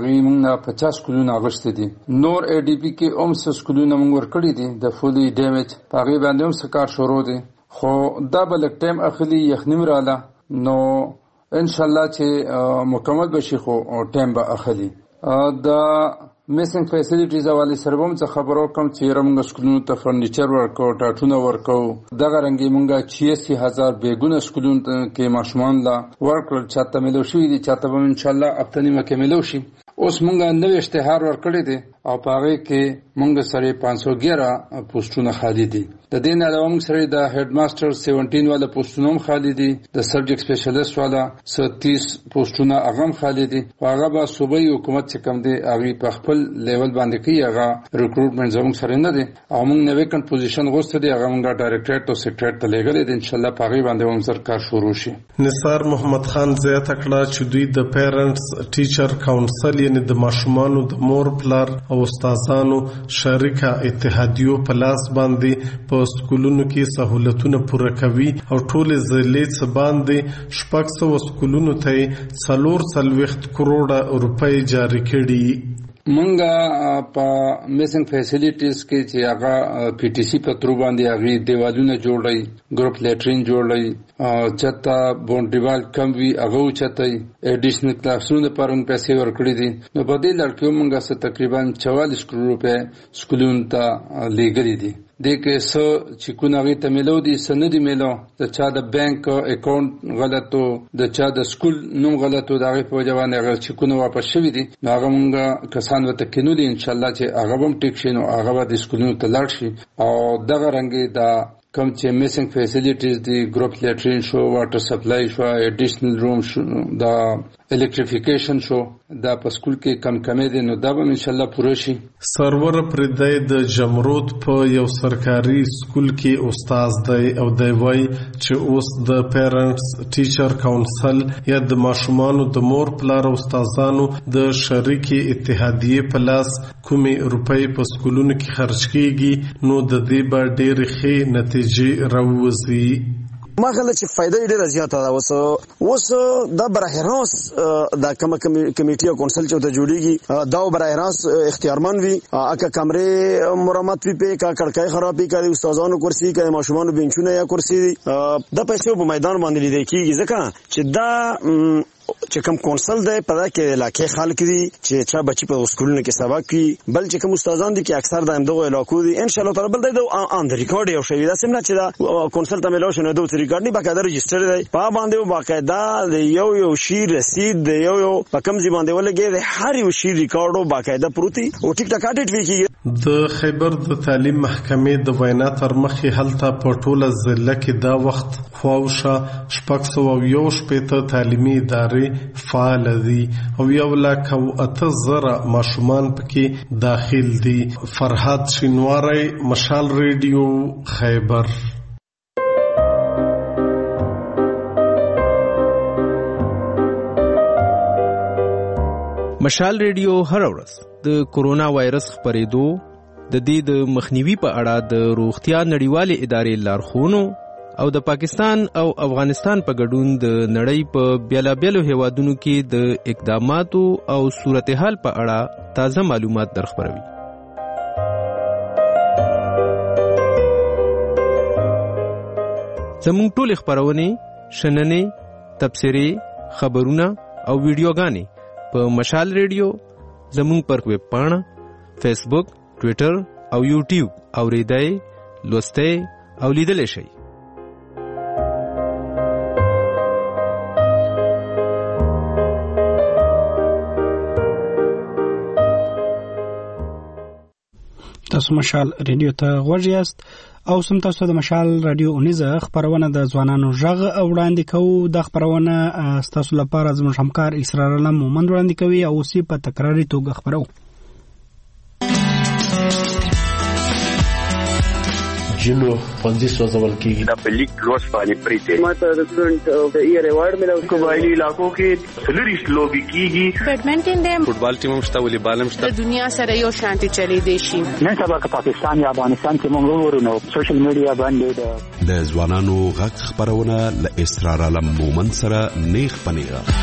50 سکولونه اغشته دي. نور ای ډی پی کې 30 سکولونه موږ ورکړي دي د فولي ډیمیج په هغه باندې هم کار شروع دي خو دا بل ټایم اخلي یخنیم رااله نو ان شاء الله چې مکمل بشي خو ټایم به اخلي. دا میسنګ فیسیلیټیز حواله سره هم څه خبرو کوم چې موږ سکولونو ته فرنیچر ورکو ټاټونه ورکو دغه رنګي موږ 86000 بیگونه سکولونو کې ماشومان لا ورکړل چاته ملو شي دي چاته به ان شاء الله اپتنی مکه ملو شي. اوس موږ نوې اشتهار ورکړی دي او پاره کې موږ سره 511 پوسټونه خالی دي. د دې نه علاوه موږ سره د هډ ماستر 17 والا پوسټونه هم خالی دي. د سبجیکټ سپیشلیست والا 30 پوسټونه هغه خالی دي. هغه به صوبایي حکومت چې کوم دي هغه په خپل لیول باندې کوي هغه ریکروټمنټ زموږ سره نه دي او موږ نوې کن پوزیشن غوښته دي هغه موږ ډایریکټریټ او سیکریټریټ ته لګل دي. ان شاء الله پاره باندې هم سرکار شروع شي. نثار محمد خان زیاته کړه چې دوی د پیرنټس ټیچر کاونسل یعنی د ماشومانو د مور پلار او استادانو شریکه اتحادیو په لاس باندې په سکولونو کې سہولتونه پوره کوي او ټول ضلع څخه باندې 600 سکولونو ته 440 کروڑه روپۍ جاری کړي. منګه په میسنګ فیسیلیټیز کې چې هغه پی ټی سی په تر باندې هغه دیوالونه جوړای ګروپ لیټرین جوړای چتا بونډیوال کم وی هغه چتای اډیشنل کلاسونه پرون پیسې ورکړي دي. نو په دې لړ کې موږ څه تقریبا 44 کروڑ روپے سکولونو ته لګري دي. دیکھے سو چکوناغی ته ملو دي سندي ملو د چا د بانک اکاونټ غلطو د چا د سکول نوم غلطو دغه په جواب هغه چکونه واپس شوی دي. هغه مونږ کسان وته کینو دي ان شاء الله چې هغه هم ټیک شي نو هغه د سکولونو ته لاړ شي او دغه رنګي د کوم چې میسنګ فیسیلیټیز دي ګروپ لیټرین شو واټر سپلای شو اډیشنل روم شو دا الکتریفیکیشن شو دا په سکول کې کم کمې دي نو دا به ان شاء الله پوره شي. سرور پردای د جمرود په یو سرکاري سکول کې استاد دی او دی وای چې اوس د پیرنټس ټیچر کونسل یا د ماشومانو د مور پلار او استادانو د شریکي اتحادیه په لاس کومې روپۍ په سکولونو کې خرج کیږي نو د دې به ډېرې ښې نتیجې راوځي. ما غل چې فائدې ډېره زیاته ده. اوس دا براه راست دا کوم کمیټي او کونسل چې ته جوړیږي دا براه راست اختیارمن وي اګه کمرې مرمت وي په کا کړکۍ خرابې کوي استادانو کرسي کوي ماشومانو بنچونه یا کرسي د پیسې په میدان باندې لیدل کیږي ځکه چې دا چې کوم کونسل دی په دا کې علاقې خلک دي چې چا بچي په سکولونو کې سبق کوي بل چې کوم استادان دي چې اکثر د همدغه علاقو دي ان شاء الله تعالی بل د ان ریکارډ یو شی دا سمنه چې دا کونسل ته ملو شنو دوه ریکارډ نه باقاعده رجستر دی په باندې باقاعده یو شی رسید دی یو په کوم ځای باندې ولګي هر یو شی ریکارډ باقاعده پروتي او ټیک ټاک اډیټ وکړي. د خیبر د تعلیم محکمې د وینا تر مخې هلته په ټوله ضلع کې دا وخت خواوشه 601 تعلیمي ادارې فعال دي او 1,08,000 ماشومان پکې داخل دي. فرحات شینواری مشال ریډیو خیبر. مشال ریډیو هر ورځ د کورونا وایرس خپرېدو د دې د مخنیوي په اړه د روغتیا نړیوالې ادارې لارښوونو او د پاکستان او افغانستان په ګډون د نړۍ په بیلابیلو هیوادونو کې د اقداماتو او صورتحال په اړه تازه معلومات درخبروي. زموږ ټول خبرونه شننې تبصرې خبرونه او ویډیوګانې په مشال ریډیو زموږ پر ویب پاڼه فیسبوک ټویټر او یوټیوب اوریدای لوستای او لیدلای شئ. تاسو مشال ریډیو ته غوږ یاست او سم تاسو د مشال رادیو اونیزه خبرونه د ځوانانو ژغ وړاندې کوو. د خبرونه تاسو لپاره زموږ همکار اسرار علم مومند وړاندې کوي او سی په تکراري توګه خبرو. جنو پنځه سوځول کیږي دا په لیک لوس باندې پریته ماته د سټوډنټ د ایئر ایوارډ ملو قبایلی علاقو کې سلریش لوبي کیږي بیډمنټن دی فوټبال ټیم مشته ولې بالم شته د دنیا سره یو شانتي چلی دی شي نن سبا که پاکستان یا افغانستان کې موږ وګورو نو سوشل میډیا باندې د ځوانانو غږ خبرونه ل اسرار علم مومند سره نیغ پنیغه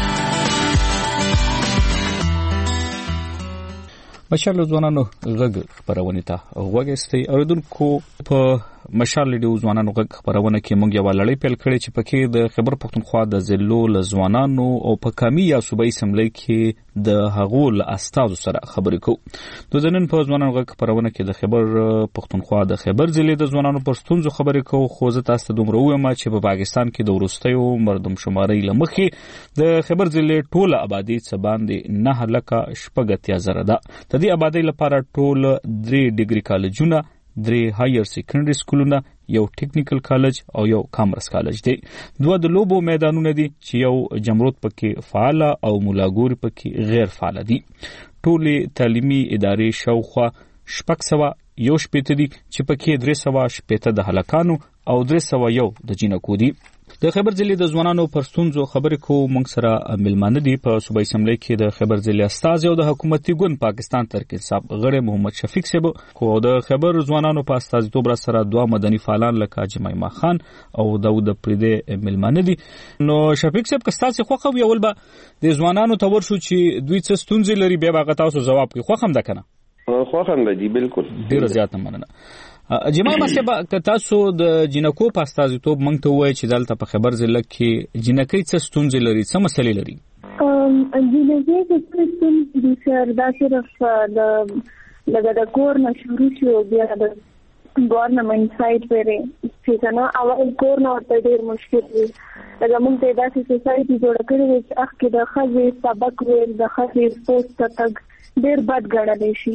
مشال ځوانانو غږ خبرونه ته وګورئ اوریدونکو په مشال ریډیو ځوانانو غږ خبرونه کې موږ یو لړۍ پیل کړې چې پکې د خیبر پختونخوا د ضلعو له ځوانانو او په کامي یا صوبایي اسمبلی کې د هغو له استازو سره خبرې کوو. د نن په ځوانانو غږ خبرونه کې د خیبر پختونخوا د خیبر ضلع د ځوانانو پر ستونزو خبرې کوو. خو زه تاسو ته دومره وایم چې په پاکستان کې د وروستیو مردم شماري لمخې د خیبر ضلع ټوله آبادی څه باندې 9,80,000 ده. د دې آبادی لپاره ټول 3 ډیګري کالجونه 3 هایر سیکنډري سکولونه یو ټیکنیکل کالج او یو کامرس کالج دی. 2 د لوبو میدانونه دي چې یو جمرود پکې فعال او مولاګور پکې غیر فعال دي. ټول تعلیمي ادارې شاوخوا 600 دي چې پکې 300 د هلکانو او 301 د جینکو دي. د خیبر ضلع د ځوانانو پر ستونزو خبرې کوو. موږ سره ملمانه دي په صوبایي اسمبلی کې د خیبر ضلع استازي او د حکومتي ګوند پاکستان تحریک انصاف غړی محمد شفیق صاحب خو د خیبر ځوانانو په استازیتوب را سره 2 مدني فعالان لکه جمایما خان او داود پریده ملمانه دي. نو شفیق صاحب که ستاسو خوښه وي اول به د ځوانانو ته ورشو چې دوی څه ستونزې لري بیا به تاسو جواب کوي. خوښ هم ده کنه؟ خوښ هم ده بالکل. ډیره زیاته مننه. جمایما صاحب که تاسو د جنکو په استازیتوب مونږ ته وایي چې دلته په خیبر ضلع کې جنکۍ څه ستونزې لري څه مسلې لري؟ جنکۍ څه ستونزې دي سر دا صرف د کور نه شروع شو بیا د ګورنمنت سایډ پرې چې څنګه اول کور نه ورته ډېر مشکل دی. لکه موږ ته داسې سوسایټي جوړه کړې وي چې اخکې د ښځې سبق ویل د ښځې سپورټس ته تګ ډېر بد ګڼلی شي.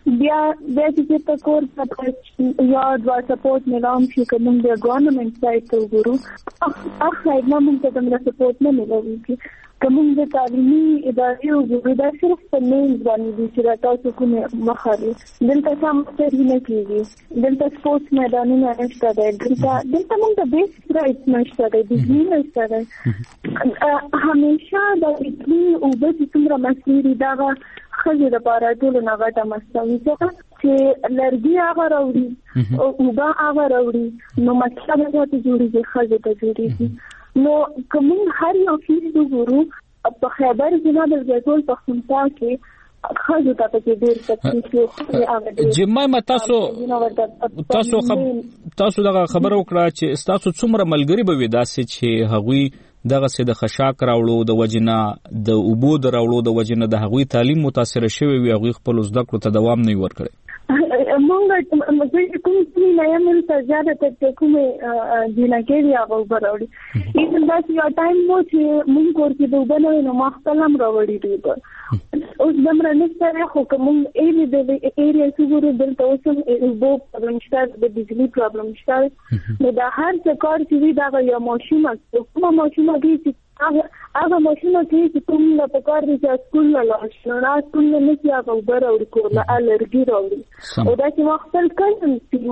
بیا چې تکور پته یا د سپورټ نظام چې کوم د ګورنمنت سایت ته وګورو اخر نه موږ ته د سپورټ نه ملوي کوم د تعلیمي ادارې وګورو دا صرف په نیم باندې چې تاسو کومه مخالي دلته سم ستري نه کیږي دلته سپورټ میدانونه نشته دلته موږ د بیس رائټ نشته د بجلی نشته همیشه د اټلی او د څومره مسئلې دا خځې لپاره ټول نه غټه مسئله ده چې لرګي هغه راوړي او دا هغه راوړي نو مطلب دا ته جوړیږي خځې ته جوړیږي نو کوم هر یو شی وګورو په خبر جنا د ټول پښتونخوا کې خځو ته په ډیر تکلیف جمعه تاسو دا خبر وکړه چې تاسو څومره ملګری به وداسي چې هغوی دغه سه د خشاک راوړو د وجنه د اوبو د راوړو د وجنه د هغوی تعلیم متاثر شوی وي هغوی خپل زده کړو ته دوام نه ورکړي مونږ کوم څه نه یم تر زیاده تر کومه جنګي هغه وراوړي ایون دا یو ټایم مو چې مونږ ورته د وبنه نو مختلم راوړي دي اوس دمر نه سره خو کوم ایلی د ایریا سګورو دلته اوس وبو پرونشتار د بجلی پرابلم شته نو دا هر څه کار چې دا یو ماشومه کومه ماشومه کې هغه ماشومه چې کوم له پکار دي چې سکول نه لاړ نه سکول نه نشي هغه وبره او کورله الرګي راوړي او دا چې وختل کړم چې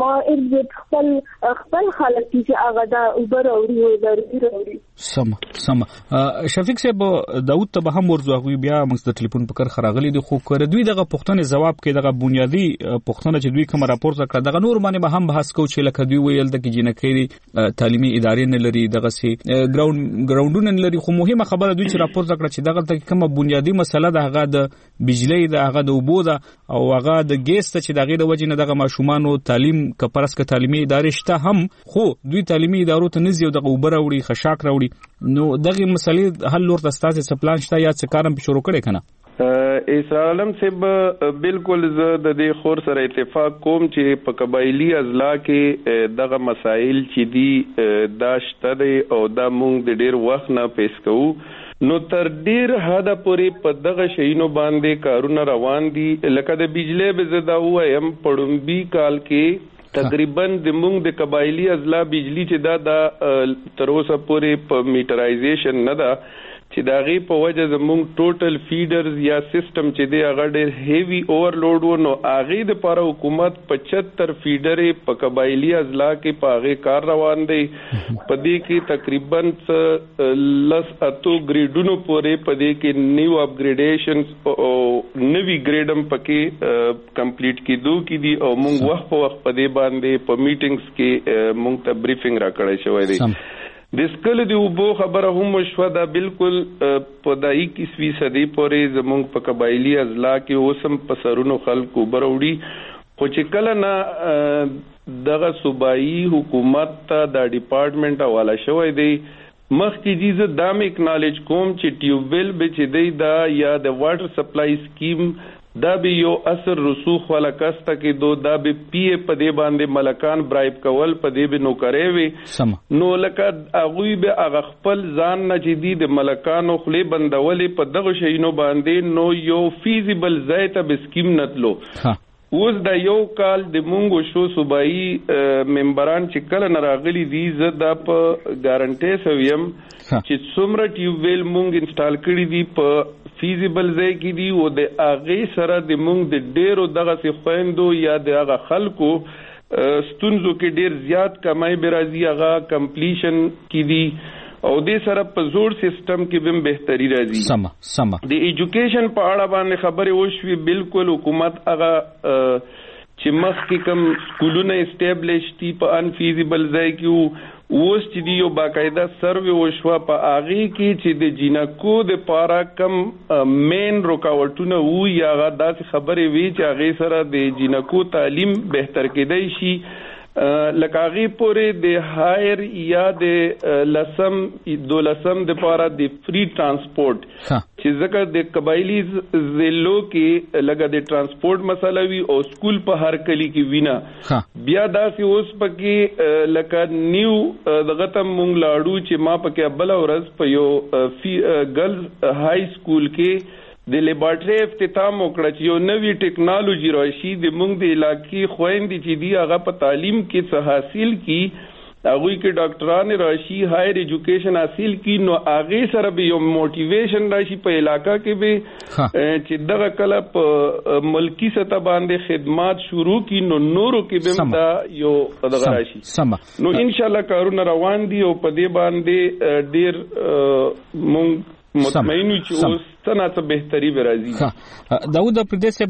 ما خپل خلک چې هغه دا وبره او الرګي راوړي سم شفیق صاحب داوود ته به هم ورځو بیا موږ د ټلیفون په کار خراغلی دي خو کړ دوی دغه پښتنې جواب کې دغه بنیادی پښتنه چې دوی کوم راپور ذکر دغه نور باندې به هم بحث کو چې لکه دوی ویل د کې جنکې تعلیمي ادارې نه لري دغه سي ګراوندونه نه لري خو مهمه خبره دوی چې راپور ذکر چې دغه ته کومه بنیادی مسله ده هغه د بجلی ده هغه د اوبو ده او هغه د ګیس ته چې دغه د وجې نه دغه ماشومان تعلیم کپرس ک تعلیمي ادارې شته هم خو دوی تعلیمي ادارو ته نزي او دغه اوبر وړي خشاک راوړي نو دغه مسلې حل ورته ستاسو سپلان شته یا څه کارم شروع کړي کنه اسرائیلم صاحب بالکل ز د دې خور سره اتفاق کوم چې په قبایلی اضلاع کې دغه مسائل چې دي داشته دي او دا مونږ د ډیر وخت نه پیش کوو نو تر ډیر حد پورې په دغه شینو باندې کارونه روان دي لکه د بجلی بزدا وایم پړمبي کال کې تقریبا د مونږ د قبایلی اضلاع بجلی چې دا تر اوسه پورې په میټرایزیشن نه ده چې دا غي په وجه زموږ ټوټل فیډرز یا سیستم چې دی هغه ډېر هیوی اوورلوډ و نو هغه د لپاره حکومت 75 فیډرې په قبایلی اضلاع کې په هغه کار روان دی په دې کې تقریبا 10 ګریډونو پورې په دې کې نیو اپګریډیشنز او نوی ګریډم پکې کمپلیټ کیدو کې دي او موږ وخت په وخت په دې باندې په میټینګز کې موږ ته بریفینګ راکړی شوی دی د سکل دی وبو خبره هم شو دا بالکل په 21 صدی پورې زموږ په قبایلی اضلاع کې اوسم په سرونو خلکو بروړي خو چې کله نه دغه صوبایي حکومت ته د ډپارټمنټ حواله شوی دی مخکې جزء دام اکنالج کوم چې ټیوبویل به چې دی دا یا د واټر سپلای سکیم دا به یو اثر رسوخ والا کسته کې دا به پی په دې باندې ملکان برایب کول په دې به نوکرې وي نو لکه اغوی به هغه خپل ځان نه جديد ملکانو خلی بندولې په دغه شینو باندې نو یو فیزیبل ځای ته به سکیم نتلو اوس دا یو کال د مونږ شو صوبایي ممبران چې کله نراغلي دي زه دا په ګارانټي سویم چې څومره ټیوبویل مونږ انسټال کړی دي په فیزیبل ځای کې دي او د هغه سره د مونږ د ډیرو دغه څه خويندو یا د هغه خلکو ستونزو کې ډیر زیات کمای به راځي هغه کمپلیشن کې دي او د سره په زور سیستم کې به بهتري راځي سم د ایجوکیشن په اړه باندې خبرې وشوي بالکل حکومت هغه چې مخکې کوم سکولونه اسټابلیش دي په ان فیزیبل ځای کې اوس چې دی یو باقاعده سروې وشوه په هغه کې چې د جینکو د پاره کم مین رکاوټونه وو یا هغه داسې خبرې وی چې هغه سره د جینکو تعلیم بهتر کېدای شي لکاغي پورې د هایر یا د لسم د پاره د فری ترانسپورت چې ځکه د قبایلی ضلعو کې لګا د ترانسپورت مسله وی او سکول په هر کلی کې وینا بیا داسې اوس پکې لکه نیو دغه تم مونږ لاړو چې ما پکې بل ورځ په یو ګرلز های سکول کې د لیبارټري افتتاح وکړ چې یو نوې ټیکنالوژي راشي د موږ د علاقې خويندې چې دی هغه په تعلیم کې څه حاصل کی هغه کې ډاکټران راشي هایر ایجوکیشن حاصل کی نو هغه سره به یو موټیویشن راشي په علاقہ کې به چې دغه کله په ملکی سطح باندې خدمات شروع کی نو نورو کې به دا یو دغه راشي نو ان شاء الله کارونه روان دي او په دې باندې ډیر مونږ مطمئن چې اوس څنګه بهتري به راځي. داود پردیس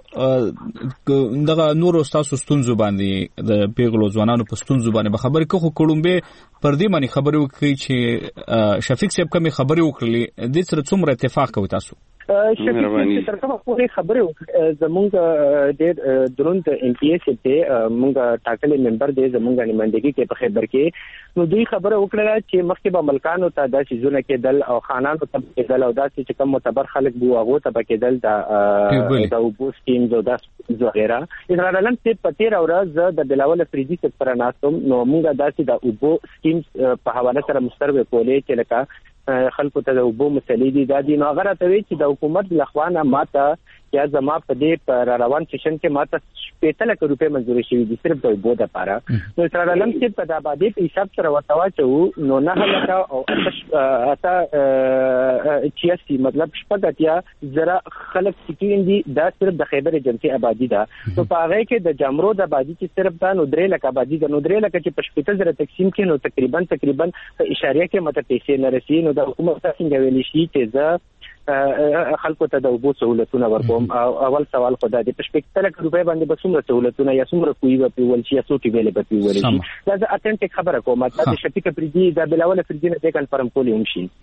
به دغه نور استاد ستونزو باندې د پیغلو ځوانانو په ستونزو باندې خبرې کوو کوړمبه پر دې باندې خبرې وکړي چې شفیق صاحب کومې خبرې وکړلې د سره څومره اتفاق کوي تاسو؟ شفیق چې تر کومه پورې خبرې زمونږ د دروند ام پی ایس ته مونږ ټاکلې ممبر دی زمونږ نمائندګي کې په خبر کې نو دوی خبره وکړه چې مخکې به ملکانو ته داسې زونه کېدل او خانانو ته کېدل او داسې چې کوم معتبر خلک بو هغه ته کېدل د اوبو سکیم او داس وغیرہ اسرائیل علم چې په تیر ورځ د بلاول فریدي سره ناسوم نو مونږ داسې د اوبو سکیم په حواله سره مسترب کولې چې لکه خلکو ته د اوبو مسلې دي د دې نو هغه راته وی چې د حکومت لخوانه ماته یا زما په دې پر روان سیشن کې ماته 15 لک روپے منزور شوی دي صرف د اوبو لپاره نو اسرائیل علم چې په دابادي په حساب سره وتاوا چې نو نه هلکا او اتا 86 مطلب شپږتیا زرا خلک سکین دي دا صرف د خیبر جنتی آبادی ده نو په هغه کې د جامرو د آبادی چې صرف دا نو 3 لک آبادی ده نو 3 لک چې په 15 زره تقسیم کې نو تقریبا په اشاریه کې مته پیسې نه رسي نو د حکومت څنګه ویل شي چې زه خلکو ته د اوبو سہولتونه ورکوم اول سوال خو دا د 15 لک روپے باندې به څومره سہولتونه یا څومره کوي په ول شي یا څوټي ویلې په پیول شي دا د اتنټیک خبره کوم دا د شفیق پریدي د بلاول فریدي نه کنفرم کولی هم شي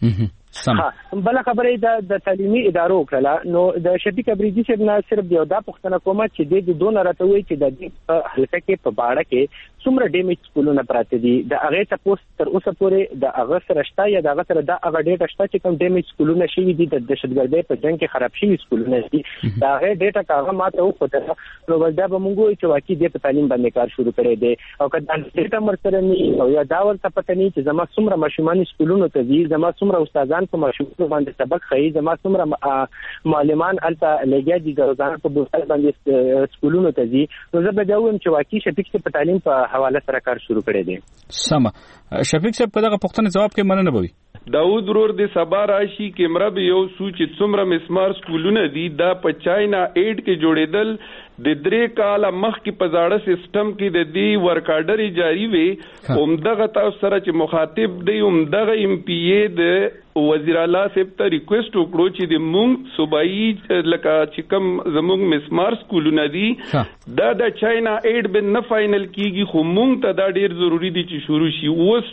بل خبره د تعلیمي ادارو کړه نو د شفیق پریدي څخه نه صرف یو دا پښتنه کومه چې د دوه راته وي چې د حلقه کې په باړه کې څومره ډیمیج سکولونه پراته دي د هغه تاسو تر اوسه پورې د هغه سره شته یا د هغه سره د هغه ډیټا شته چې کوم ډیمیج سکولونه شوي دي د دهشتګردۍ په جنگ کې خراب شوي سکولونه دي دا هغه ډیټا کاغه ماته او پته نو ولدا به موږ چې واقعي د تعلیم باندې کار شروع کړی دی او کله ډیټا مرسته نه او یا دا ورته پته نه چې زما څومره ماشومان سکولونو ته دي زما څومره استادان په ماشومان باندې سبق خي زما څومره معلمان الته لګیا دي د روزانه په بوتل باندې سکولونو ته دي نو زه به دا وایم چې واقعي شفیق په تعلیم په حواله سره کار شروع کړی دی سم شفیق صاحب په دغه پوښتنه جواب کې مننه بوي داود ورور د سبا راشي کیمرا به یو سوچ څومره مسمار سکولونه دي دا په چاینا 8 کې جوړېدل د 3 کال مخکې په زاړه سیستم کې د دې ورک آرډر جاری وي اومدغه تاسو سره چې مخاطب دی اومدغه ام پی ای د وزیر اعلی صاحب ته ریکوست وکړو چې د مونږ صوبایي لکه چې کوم زموږ مسمار سکولونه دي دا د چاینا 8 به نه فائنل کیږي خو مونږ ته دا ډیر ضروری دي چې شروع شي اوس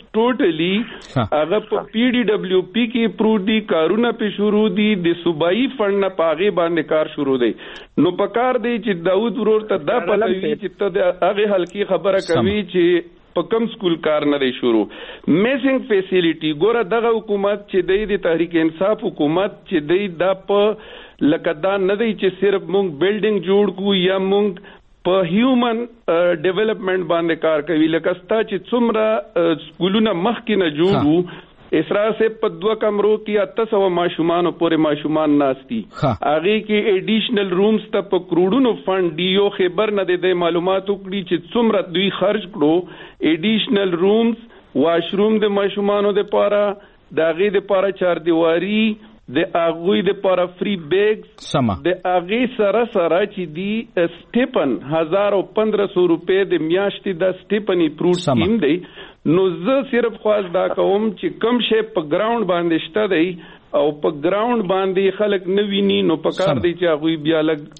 ټوټلی هغه په پی ډی دبلیو پی کې پرو دي کارونه په شروع دي د صوبایي فند نه پاغه باندې کار شروع دی نو پکار دی چې داود ورور ته دا پته وي چې ته هغه حلقي خبره کوي چې په کم سکول کار نه دی شروع میسنګ فیسیلیټي ګوره دغه حکومت چې د تحریک انصاف حکومت چې دا په لکدا نه دی چې صرف مونږ بلډینګ جوړ کو یا مونږ په هیومن ډیولپمنٹ باندې کار کوي لکه ستا چې څومره سکولونه مخکې نه جوړو اسرا سے په 2 کمرو کې 800 ماشومان پورې ماشومان ناشتي هغه کې ایډیشنل رومز ته په کروڑونو فند دیو خبر نه د معلوماتو کړي چې څومره دوی خرج کړو ایډیشنل رومز واشروم د ماشومانو د پاره دغه د پاره 4 دیواری د اغوی د پاره فری بیگز د اغه سره چې دی سټیپن 1500 روپے د میاشتې د سټیپن اپروډ سکیم دی نو زه صرف خواص دا کوم چې کم شي په ګراوند باندې شته دی او په ګراوند باندې خلک نه ویني نو پکار دی چې هغه بیا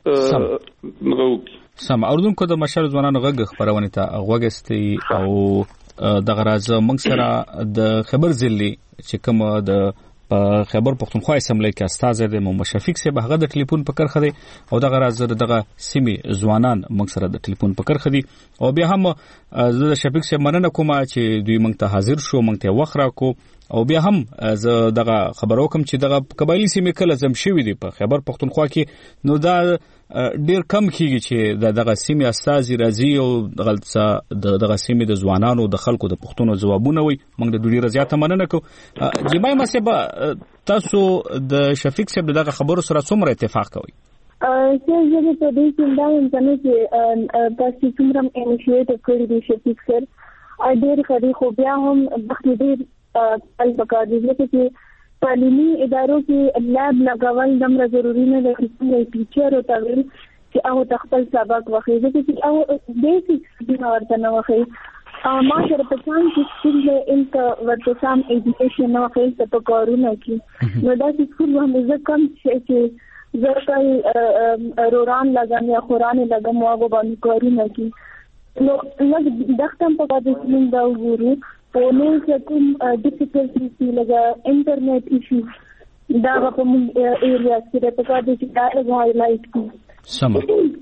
لګ نغوکی سم اوردونکو د مشر ځوانانو غږ خبرونه ته غوږستي او د غراز موږ سره د خبر ځلی چې کوم د په خبر پښتونخوا اسمبلی کې استاد د محمد شفیق صاحب هغه د ټلیفون په کرخه دی او دغه راز دغه سیمه ځوانان موږ سره د ټلیفون په کرخه دی او بیا هم د شفیق صاحب مننه کوم چې دوی موږ ته حاضر شو موږ ته وخت راکو او بیا هم زه دغه خبرو کوم چې دغه قبایلی سیمه کله زم شوی دی په خبر پښتونخوا کې نو دا ډیر کم کیږي چې دغه سیمې استازي راځي او دغه سیمې د ځوانانو د خلکو د پوښتنو ځوابونه وي. موږ د ډیره زیاته مننه کوو. جمعي مصیبه تاسو د شفیق صاحب دغه خبرو سره څومره اتفاق کوئ؟ زه په دې کې دا هم څنګه چې تاسو څومره انیشیټیو کړی دی شفیق سر ډیر خري خو بیا هم بخې ډیر البقا دي چې تعلیمي ادارو کې لاب لګول دمره ضروری نه دی چې ټیچر او تعلیم چې هغه خپل سبق واخلي چې او بیسیک د ورته نه واخلي. ما سره په څنګه چې سکول انټ ورته سم ایجوکیشن نو واخلي په کارونه کې نو دا سکول هم زه کم چې زه کای روران لګم یا قران لګم واغو باندې کارونه کې نو لږ دختم په دې کې دا وګورو نو چې کوم ډیفیکلټیز دي لکه انټرنیټ ایشوز دا په موږ ایریا کې په کار دي چې دا هایلایټ کړو. سم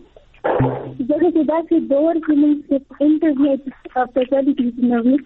زه چې دا چې دور کې موږ انټرنیټ فیسیلیټیز نه وي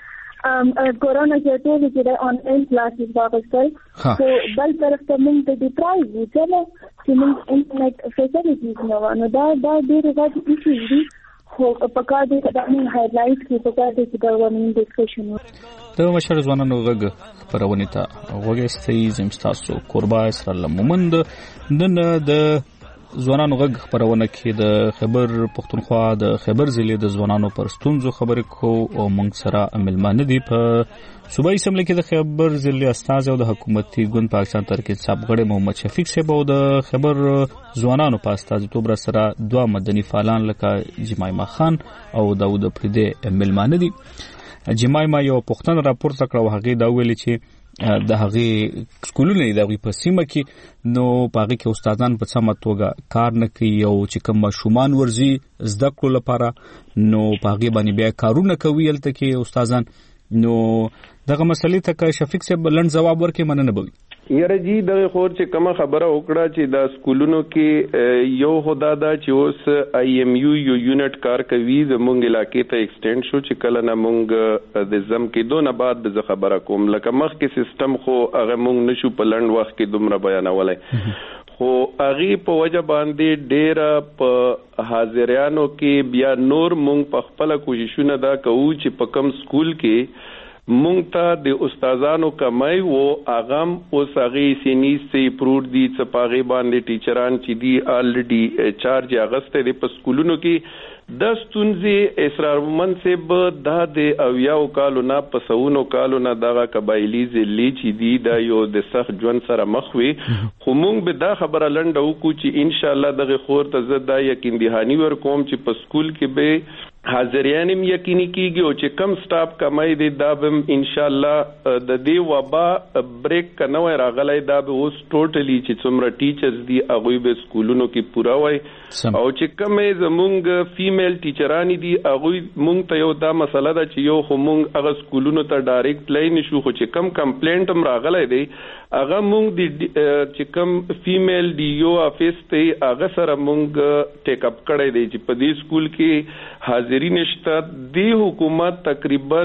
کورونا کې ټول چې د آنلاین کلاسز واغستل خو بل طرف ته موږ د ډیپرایز دي چې موږ انټرنیټ فیسیلیټیز نه وانه دا ډېر غوښتل ایشوز دي خو په کار دي چې دا موږ هایلایټ کړو په کار دي چې دا ورننګ ډسکشن وکړو. د مشر ځوانانو غږ خبرونه ته وګورئ زمستاسو قربا اسرائیل مومند نن د ځوانانو غږ خبرونه کې د خبر پښتونخوا د خبر ضلع د ځوانانو پر ستونزو خبرې کو او موږ سره ملمانه دي په صوبایي اسمبلی کې د خبر ضلع استاد او د حکومتي ګوند پاکستان ترکیب صاحب غړي محمد شفیق صاحب او د خبر ځوانانو په استازیتوب سره دوه مدني فعالان لکه جمایما خان او داوود پردې ملمانه دي. جمایما یو پښتون راپورټ کړو هغه دا ویلي چې د هغه سکولونه د هغه په سیمه کې نو پاغي کې استادان په سمه توګه کار نه کوي او چې کوم شومان ورزي زده کړو لپاره نو پاغي باندې بیا کارونه کوي الته کې استادان نو دغه مسلې ته شفیق صاحب لند جواب ورکړي مننه بوي. یاره جی دغه خور چې کومه خبره وکړه چې د سکولونو کې یو خدا دا چې اوس آی ایم یو یونټ کار کوي زمونږ علاقې ته ایکسټند شو چې کله نه مونږ د زم کې دونه بعد د خبره کوم لکه مخ کې سیستم خو هغه مونږ نشو په لند وخت کې دومره بیانولای خو هغه په وجه باندې ډېر په حاضرانو کې بیا نور مونږ په خپل کوششونه دا کوو چې په کم سکول کې مونږ ته د استادانو کمای وو اغم اوس هغه سینیز سي پروت دي چې پاغي باندې ټیچران چې دي الریډي چارج اغسته دي په سکولونو کې د ستونزې اسرار منصب د اویاو کالو نه پسونو کالو نه دغه قبایلی ذلی چې دي د یو د سخت ژوند سره مخ وي خو مونږ به دا خبره لنډه وکړو چې ان شاء الله دغه خور ته زه دا یقین دهانی ورکوم چې په سکول کې به حاضریان هم یقیني کیږي او چې کم سټاف کمای دي دا به ان شاء الله د دې وبا بریک کنه راغلی دا به اوس ټوټلی چې څومره ټیچرز دي هغه به سکولونو کې پورا وای او چې کمې زمونږ فیمیل ټیچرانی دي هغه مونږ ته یو دا مسله ده چې یو خو مونږ هغه سکولونو ته ډایرکټ لاین شو خو چې کم کمپلینټ هم راغلی دی هغه مونږ د چې کم فیمیل ډي یو افیس ته هغه سره مونږ ټیک اپ کړی دی چې په دې سکول کې حاضری نشته دی حکومت تقریبا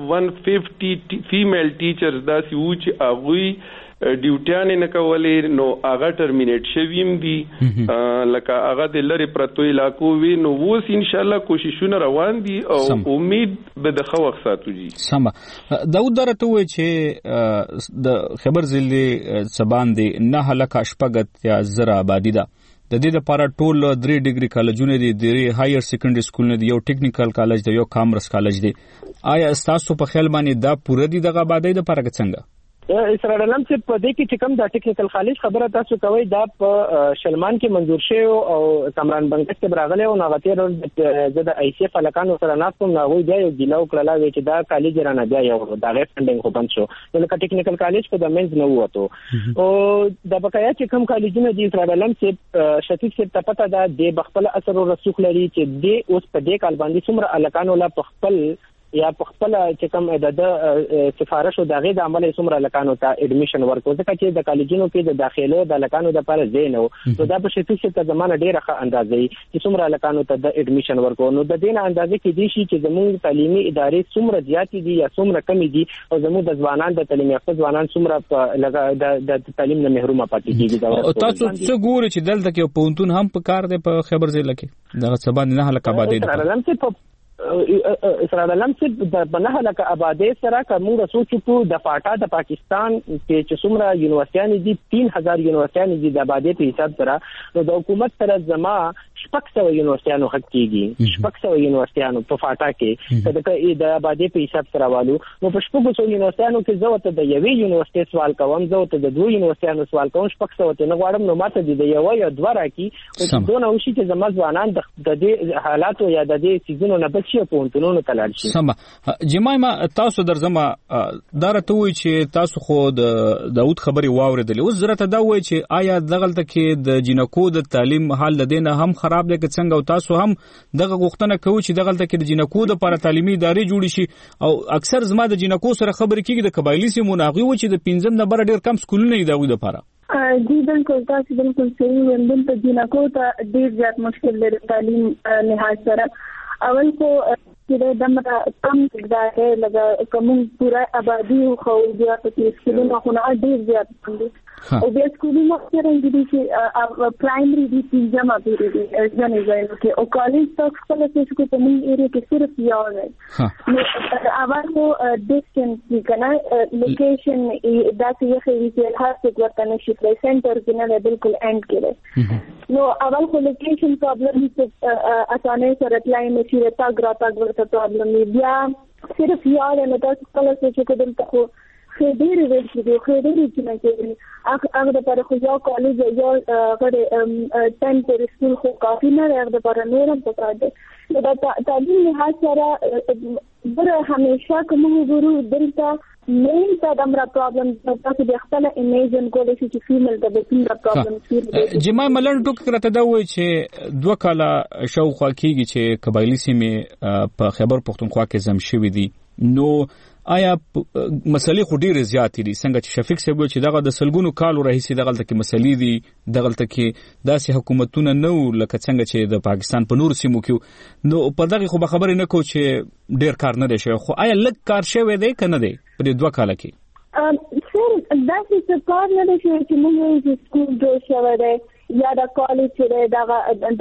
150 فیمیل ټیچرز دا سی و چې هغه ډیوټیان نه کولې نو هغه ټرمینیټ شویم دي لکه هغه د لری پرتو علاقو وی نو وس ان شاء الله کوششونه روان دي او امید به د خو وخت ساتو جی سم داود درته وای چې د خبر ضلع سبان دي نه لکه شپګت یا زرا آبادی ده د دې لپاره ټول 3 ډیګري کالجونه دي د هایر سیکنډري سکول نه دی یو ټیکنیکل کالج دی یو کامرس کالج دی آیا تاسو په خیال باندې دا پوره دي دغه آبادی د لپاره څنګه اسرائیل علم چې په دې کې چې کوم د ټیکنیکل کالج خبره تاسو کوي دا په شلمان کې منظور شوی او کمران بنګس کې براغله او نغتیر د آی سی فلکانو سره ناسوم نو دی یو ګیلاو کړلا چې دا کالج رانه دی یو دا غیر فندینګ خو بند شو لکه ټیکنیکل کالج په د منځ نه وته او د بقایا چې کوم کالجونه دي اسرائیل علم چې شتیت کې تپتا دا د بخپل اثر او رسوخ لري چې د اوس په دې کال باندې څومره الکانو لا په خپل یا په خپل چې کوم د سفارش او دغه د عمل څومره لکانو ته اډمیشن ورکو ځکه چې د کالجونو کې د داخلو د لکانو د لپاره ځای نه و نو دا په شتو ته زمانه ډیره ښه اندازې چې څومره لکانو ته د اډمیشن ورکو نو د دې اندازې کې دي چې زموږ تعلیمي ادارې څومره زیات دي یا څومره کم دي او زموږ د ځوانان د تعلیم یافته ځوانان څومره د تعلیم نه محروم پاتې کیږي. تاسو څه ګورئ چې دلته کې پونتون هم په کار دی په خبر ضلع کې دغه سبا نه هلک آبادی اسرائیلم چې د بنه لک آبادی سره کوم سوچ کو د فاټا د پاکستان چې څومره یونیورسيټي دي 3000 یونیورسيټي دي د آبادی په حساب سره نو د حکومت سره زما 600 یونیورسيټي حق کیږي 600 یونیورسيټي په فاټا کې د آبادی په حساب سره والو نو په 600 یونیورسيټي کې زه ته د یوې یونیورسيټي سوال کوم زه ته د دوه یونیورسيټي سوال کوم 600 ته نه غواړم نو ماته د یو یا دوه راکی او دونه وشي چې زما ځوانان د دې حالات یا د دې سيزونو نه بچي په انتونو تلل شي. سم جمایما تاسو درځم دارته وی چې تاسو خو د داود خبري واوریدلې اوس زرته دا وی چې آیا دغلت کې د جنکو د تعلیم حال لدینه هم خراب دی که څنګه او تاسو هم دغه غوښتنه کوي چې دغلت کې د جنکو د لپاره تعلیمي ادارې جوړ شي او اکثر زما د جنکو سره خبرې کیږي د قبایلی سیمو ناغي و چې د 15 نمبر ډیر کم سکولونه دی دغه لپاره جی بالکل تاسو بالکل صحیح ویل ته جنکو ته ډیر زیات مشکل دی تعلیم لحاظ سره اول کو چې دمره کم ځای لګا کوم پورا آبادی خو بیا په سکولونو خو نه ډیر زیات دي او بیا سکولونو سره دي چې پرایمري دي چې جمع دي ځنه ځای کې او کالج تک خپل څه کو په موږ ایریا کې صرف یو دی نو اول کو ډیسټنس کنه لوکیشن دا چې خو یې هر څه ورته نشي پلی سنټر کې نه بالکل اند کړي نو اول کو لوکیشن پرابلم هیڅ اسانه سره اپلای نشي راځي ته پرابلم بیا صرف یاد نه تاسو کله چې کوم ته خېډيري وځي دی خېډيري چې نه کوي هغه د پر خو یو کالج یو غره ټمپرری سکول خو کافي نه هغه د پر نورم پکار دی دا تعلیم لحاظ سره بر همیشه کوم ګورو دلته مین تا دمرا پرابلم تاسو د خپل امیجن کولای شئ چې فیمیل د بسنګ پرابلم جمع ملن ټوک کرته دا وای چې دوه کاله شوخه کیږي چې قبایلی سیمه په خیبر پختونخوا کې زم شوې دي نو آیا مسلې خو ډېرې زیاتې دي څنګه چې شفیق صاحب چې دغه د سلګونو کالو راهیسې دغلته کې مسلې دي دغلته کې داسې حکومتونه نه لکه څنګه چې د پاکستان په نور سیمو کې نو په دغه خو به خبرې نه کو چې ډېر کار نه دی شوی خو آیا لږ کار شوی دی که نه دی په دې 2 کاله کې سر داسې څه کار نه دی شوی چې موږ یې سکول جوړ شوی دی یا د کالج چې دغه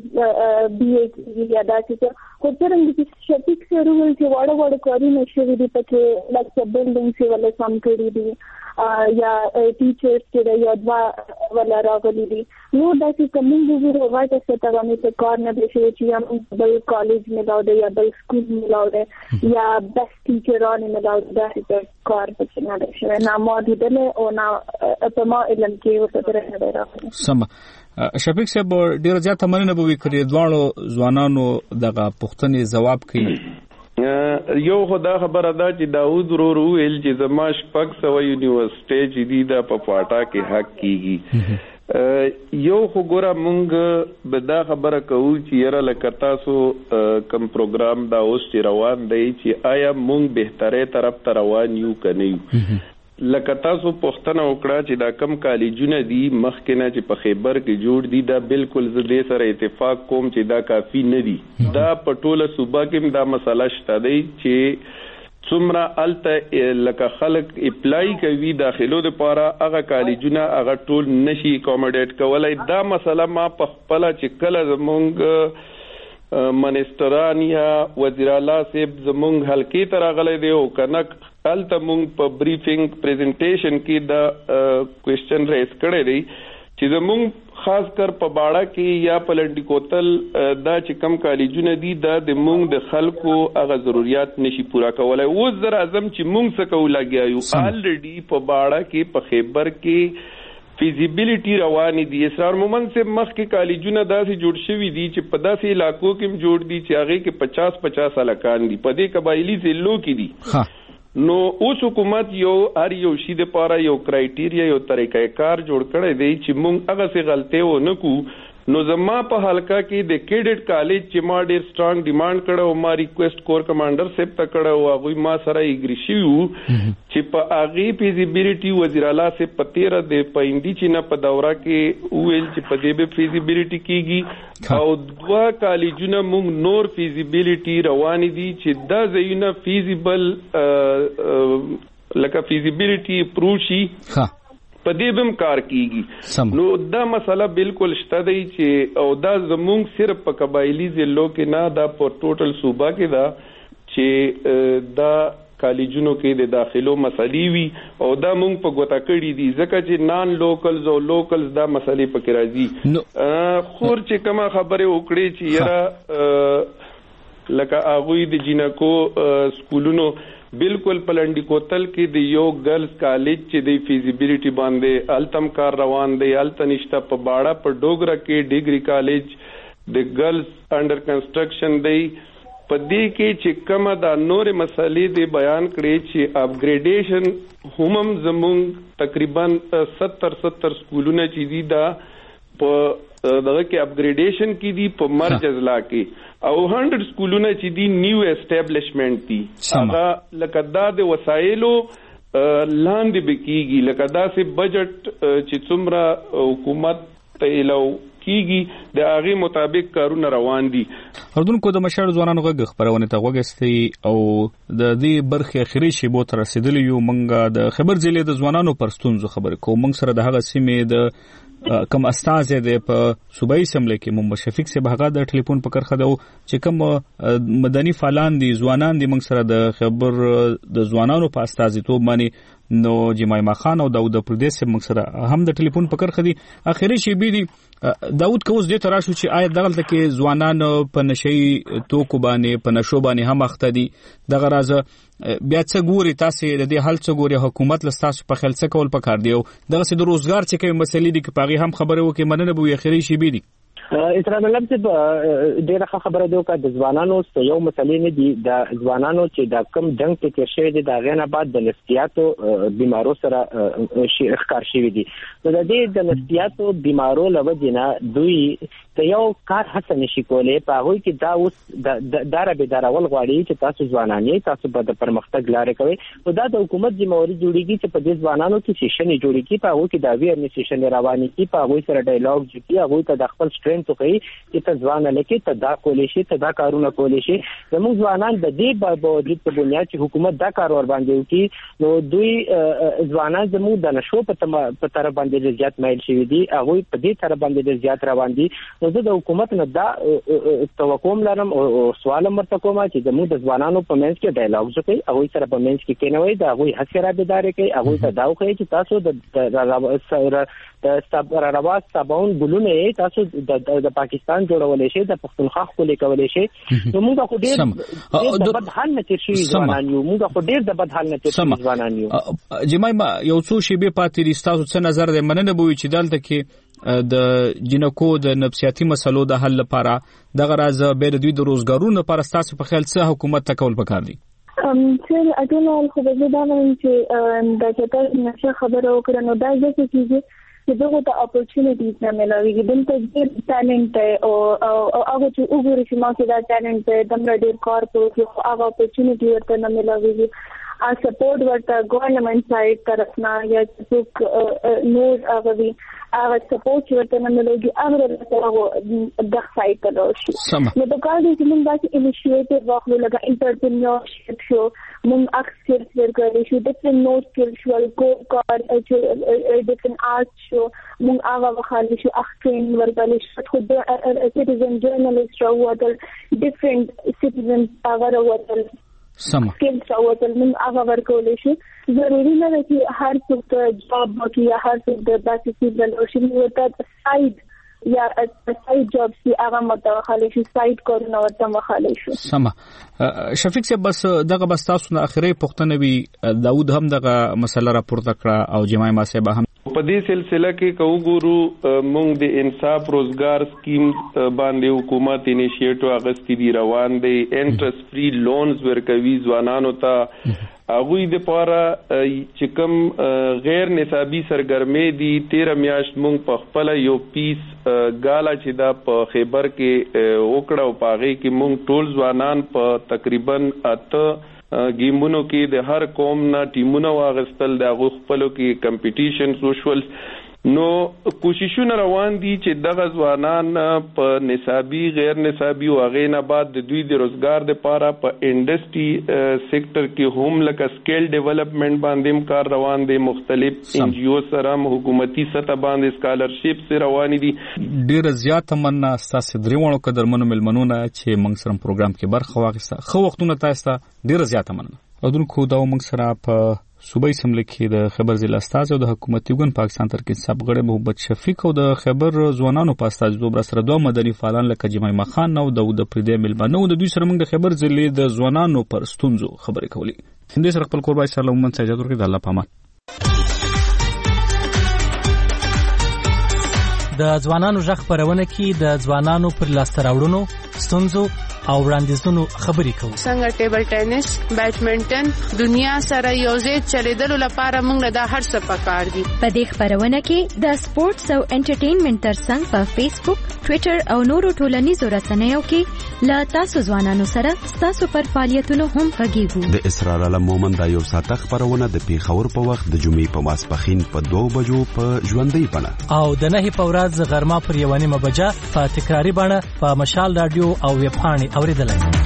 د بي اي یا داسې خو څنګه چې شفیق سره ول چې وړ کارونه شوي دي پکې لکه بلډینګ چې ولې سم کړی دي یا ټیچرز چې یو دوا ولا راغلي دي نو داسې کوم وګورو واټه څه ته باندې کار نه دی شوی چې هم بل کالج ملاو دی یا بل سکول ملاو دی یا بیسټ ټیچرانه ملاو دی داسې کار پکې نه دی شوی نه موجوده او نه په ما علم کې ورته نه راغلی سم شفیق صاحب ډیر زیات مننه به وکړي دوانو ځوانانو دغه پوښتنې جواب کړي یو خدا خبره ده چې داوود ورو ویل چې زما شپږ سو یونیورسيټي چې دی د پپاټا کې حق کیږي یو خو ګوره مونږ به دا خبره کوو چې یاره لکه تاسو کم پروګرام دا اوس چې روان دی چې آیا مونږ بهتره طرف ته روان یو کنه یو لکه تاسو پوښتنه وکړه چې دا کم کالجونه دي مخکې نه چې په خیبر کې جوړ دي دا بالکل زه دې سره اتفاق کوم چې دا کافی نه دي دا په ټوله صوبه کې دا مسله شته دی چې څومره الته لکه خلک اپلای کوي داخلو د پاره هغه کالجونه هغه ټول نشي اکوموډیټ کولای دا مسله ما په خپل چې کله زمونږ منستران یا وزیر اعلی صاحب زمونږ حلقې ته راغلی دی او کنک هلته مونږ په بریفینګ پریزنټیشن کې دا کوېسچن ریز کړی دی چې زمونږ خاص کر په باړه کې یا په لنډي کوتل دا چې کم کالجونه دي دا د مونږ د خلکو هغه ضرورت نشي پورا کولای اوس زر اعظم چې مونږ څه کوو لګیا یو الریډي په باړه کې په خیبر کې فیزیبিলিټي روانې دي اسرار مومن سے مخ کې کالجونه داسې جوړ شوي دي چې په داسې علاقو کې جوړ دي چې هغه کې 50 الکان دي په دې قبایلی ضلعو کې دي نو اوس حکومت یو هر یو شی د پاره یو کرایټیریا یو طریقې کار جوړ کړی دی چې مونږ هغه څه غلطي و نه کو نو زما په حلقه کې د کیډټ کالج چې ما ډیر سترونګ ډیماند کړو ما ریکوست کور کمانډر سیب ته کړو هغه ما سره ایګری شو چې په اغي فیزیبিলিټي وزیر اعلی سے پتیره د پاینډي چې نه په دوره کې ویل چې په دې به فیزیبিলিټي کیږي او دوا کالجونه موږ نور فیزیبিলিټي روان دي چې دا زینه فیزیبل لکه فیزیبিলিټي پروشي په دې بم کار کیږي نو دا مسله بالکل شته دی چې او دا زموږ صرف په قبایلی ضلعو کې نه دا په ټوټل صوبه کې دا چې دا کالجونو کې د داخلو مسلې وي او دا موږ په ګوتا کړی دي ځکه چې نان لوکلز او لوکلز دا مسلې پکې راځي خور چې کومه خبره وکړي چې یاره لکه اغوی د جنکو سکولونو بالکل پلنډی کوتل کې د یو ګرلز کالج چې د فیزیبিলিټي باندې التم کار روان دی التنشتا په باړه په ډوګرا کې ډیګري کالج د ګرلز انډر کنسټرکشن دی په دې کې چې کومه د نور مسلې دی بیان کړي چې اپګریډیشن هم زموږ تقریبا 70 سکولونه چې دي دا په دغه کې اپګریډیشن کې دي په مرج اضلاع کې او 100 سکولونه چې دي نیو اسټابلیشمنت دي هغه لکه دا د وسایلو لاندې بکیږي لکه دا سه بجټ چې څومره حکومت ته لو کیږي د هغه مطابق کارونه روان دي. اردوونکو د مشر ځوانانو غږ خبرونه ته وګستي او د دې برخه اخري شی بو تر رسیدلی یو منګه د خبر ضلع د ځوانانو پر ستونزو خبر کوم منګ سره د هغه سیمې د کم استاد د په صوبایي اسمبلی کې محمد شفیق صاحب هغه د ټلیفون په کرخه دو چې کوم مدني فعالان دي ځوانان دي موږ سره د خبر د ځوانانو په استازیتوب باندې نو جمایما خان او داوود پردیس موږ سره هم د ټلیفون په کرخه دي اخري شی بي دي داوود کوز دې تراشو چې آیا دغلت کې ځوانان په نشي توکو باندې په نشو باندې هم اخته دي دغه راز بیا څه ګوري تاسو د دې حل څه ګوري حکومت لستاسو په خل څه کول پکار دی او دغه سي د روزګار چې کوم مسلې دي کې پاغي هم خبره وکي مننه بو اخري شی بي دي اسلام الله چې ډیره خبره دی او د ځوانانو یو مسلې نه دي د ځوانانو چې د کم جنگ کې تیر شوی دي دا غنه بعد د نفسیاتو بیمارو سره ښکار شوی دي نو د دې د نفسیاتو بیمارو لوجنه دوی ته یو کار هڅه نشي کولای په هغه کې دا اوس د ربي دراول غواړي چې تاسو ځوانانی تاسو په پرمختګ لارې کوي او دا د حکومت ذمہواری جوړیږي چې په دې ځوانانو کې سیشن جوړیږي په هغه کې دا ویرنس سیشن رواني کی په هغه سره ډایلاګ جوړي هغه ته د خپل سترنث کوي چې ته ځوان لکه ته دا کولې شي ته دا کارونه کولې شي زموږ ځوانان د دې باوجود په بنیاد چې حکومت دا کار ور باندې وکړي نو دوی ځوانان زموږ د نشو په طرف باندې زیات مایل شي دي هغه په دې طرف باندې زیات روان دي نو د حکومت نه دا توقع لرم او سوال مرته کوم چې زموږ د ځوانانو په منځ کې ډایلاګ وکړي هغه سره په منځ کې کېنوي دا هغه حسره بيدار کوي هغه ته دا وکړي چې تاسو د رواز سباون ګلونه تاسو د پاکستان جوړولې شي د پښتونخوا خولې کولې شي نو موږ خو ډېر د بد حال نه تیر شي ځوانان یو موږ خو ډېر د بد حال نه تیر شي ځوانان یو جمعه یو څو شی به پاتې رښتاسو څه نظر ده مننه بوي چې دلته کې د جنکو د نفسیاتي مسلو د حل لپاره دغه راز به د دوی د روزګارونو لپاره تاسو په خیال څه حکومت تکول پکار دي چې اټول خو به دا نه چې د چټل نشه خبرو کړو نو دا ځکه چې دغه د اپورچونټیز نه ملوي دلته ډېر ټالنت او هغه چې وګورئ چې ما کې دا ټالنت د ډېر کار کوي هغه اپورچونټی ورته نه ملوي سپورټ ورته ګورنمنت سایډ طرفنا یا څوک نور هغه سپورټ ورته نه ملوي هغه د سایډ ته راشي نو د کار دې موږ داسې انیشیټیو واخلو لکه انټرپرینورشپ شو موږ اکثر ورګړي شو د نو سکل شو کو کار چې د آرټ شو موږ هغه وخاله شو اخرین ورګړي شو خو د سټیزن جرنالیست او ودل ډیفرنٹ سټیزن هغه ودل سم سکلز او ولمن هغه ورکول شي ضروري نه ده چې هر څوک جاب وکړي یا هر څوک د داسې څه ورشي ورته سايد یا سايد جاب سي هغه متوخاله شي سايد کورونه ورته مخاله شي سم شفیق صاحب بس دغه بس تاسو نه اخري پښتنه وی داوود هم دغه مسله راپورته کړه او جمعه ما صاحب هم په دې سلسله کې کوګورو موږ د انصاف روزګار سکیم باندې حکومت انیشیټو اغستی دی روان دی انټرست فری لونز ورکوي ځوانانو ته هغوی د پاره چې کوم غیر نصابي سرګرمي دي 13 میاشت مونږ په خپل یو پیس غالا چې دا په خیبر کې وکړه او پاغي کې مونږ ټول ځوانان په تقریبا 8 گیمونو کې د هر قوم نه ټیمونه واغستل د خپلو کې کمپټیشن سوشل نو کوششونه روان دي چې دغه ځوانان په نصابي غیر نصابي او غیر آباد د دوی د روزګار لپاره په انډستری سېکټر کې هم لکه سکیل ډیولپمنٹ باندې کار روان دي مختلف ان جی او سره حکومتي سطح باندې سکالرشپ سره روان دي ډیر زیات مننه تاسو درېوڼو قدرمنو ملمنونه چې موږ سره پروګرام کې برخه واخیسته خو وختونه تاسو ډیر زیات مننه او دونکو دا موږ سره په صوبای سملې کې د خیبر ضلع استاد او د حکومتي ګوند پاکستان ترکیب سبغړې محمد شفیق او د خیبر ځوانانو په استازیتوب سره دوه مدني فعالان لکه جمعه خان او د پردې ملمنو د دوی سره موږ د خیبر ضلع د ځوانانو پر ستونزو خبرې کولې هندي سره خپل قربای سره موږ ته اجازه ورکړئ د الله پامان د ځوانانو ژغ خبرونه کې د ځوانانو پر لاسته راوړنو ستونزو او وړاندیزونو خبرې کوو څنګه ټیبل ټینس بیډمنټن دنیا سره یوځای چلیدلو لپاره موږ دا هر څه پکار دي په دې خبرونه کې د سپورتس او انټرټینمنټ ترڅنګ په فیسبوک ټوئیټر او نورو ټولنیزو رسنیو کې لا تاسو ځوانانو سره تاسو پر فعالیتونو هم غږیږو د اسرار علم مومن دا یو ساعت خبرونه د پیښور په وخت د جمعې په ماسپخین په 2 بجو په ژوندۍ بڼه او د 9 په ورځ غرمه پر 1:30 بجه په تکراری بڼه په مشال رادیو او ویب پاڼې اوریدلای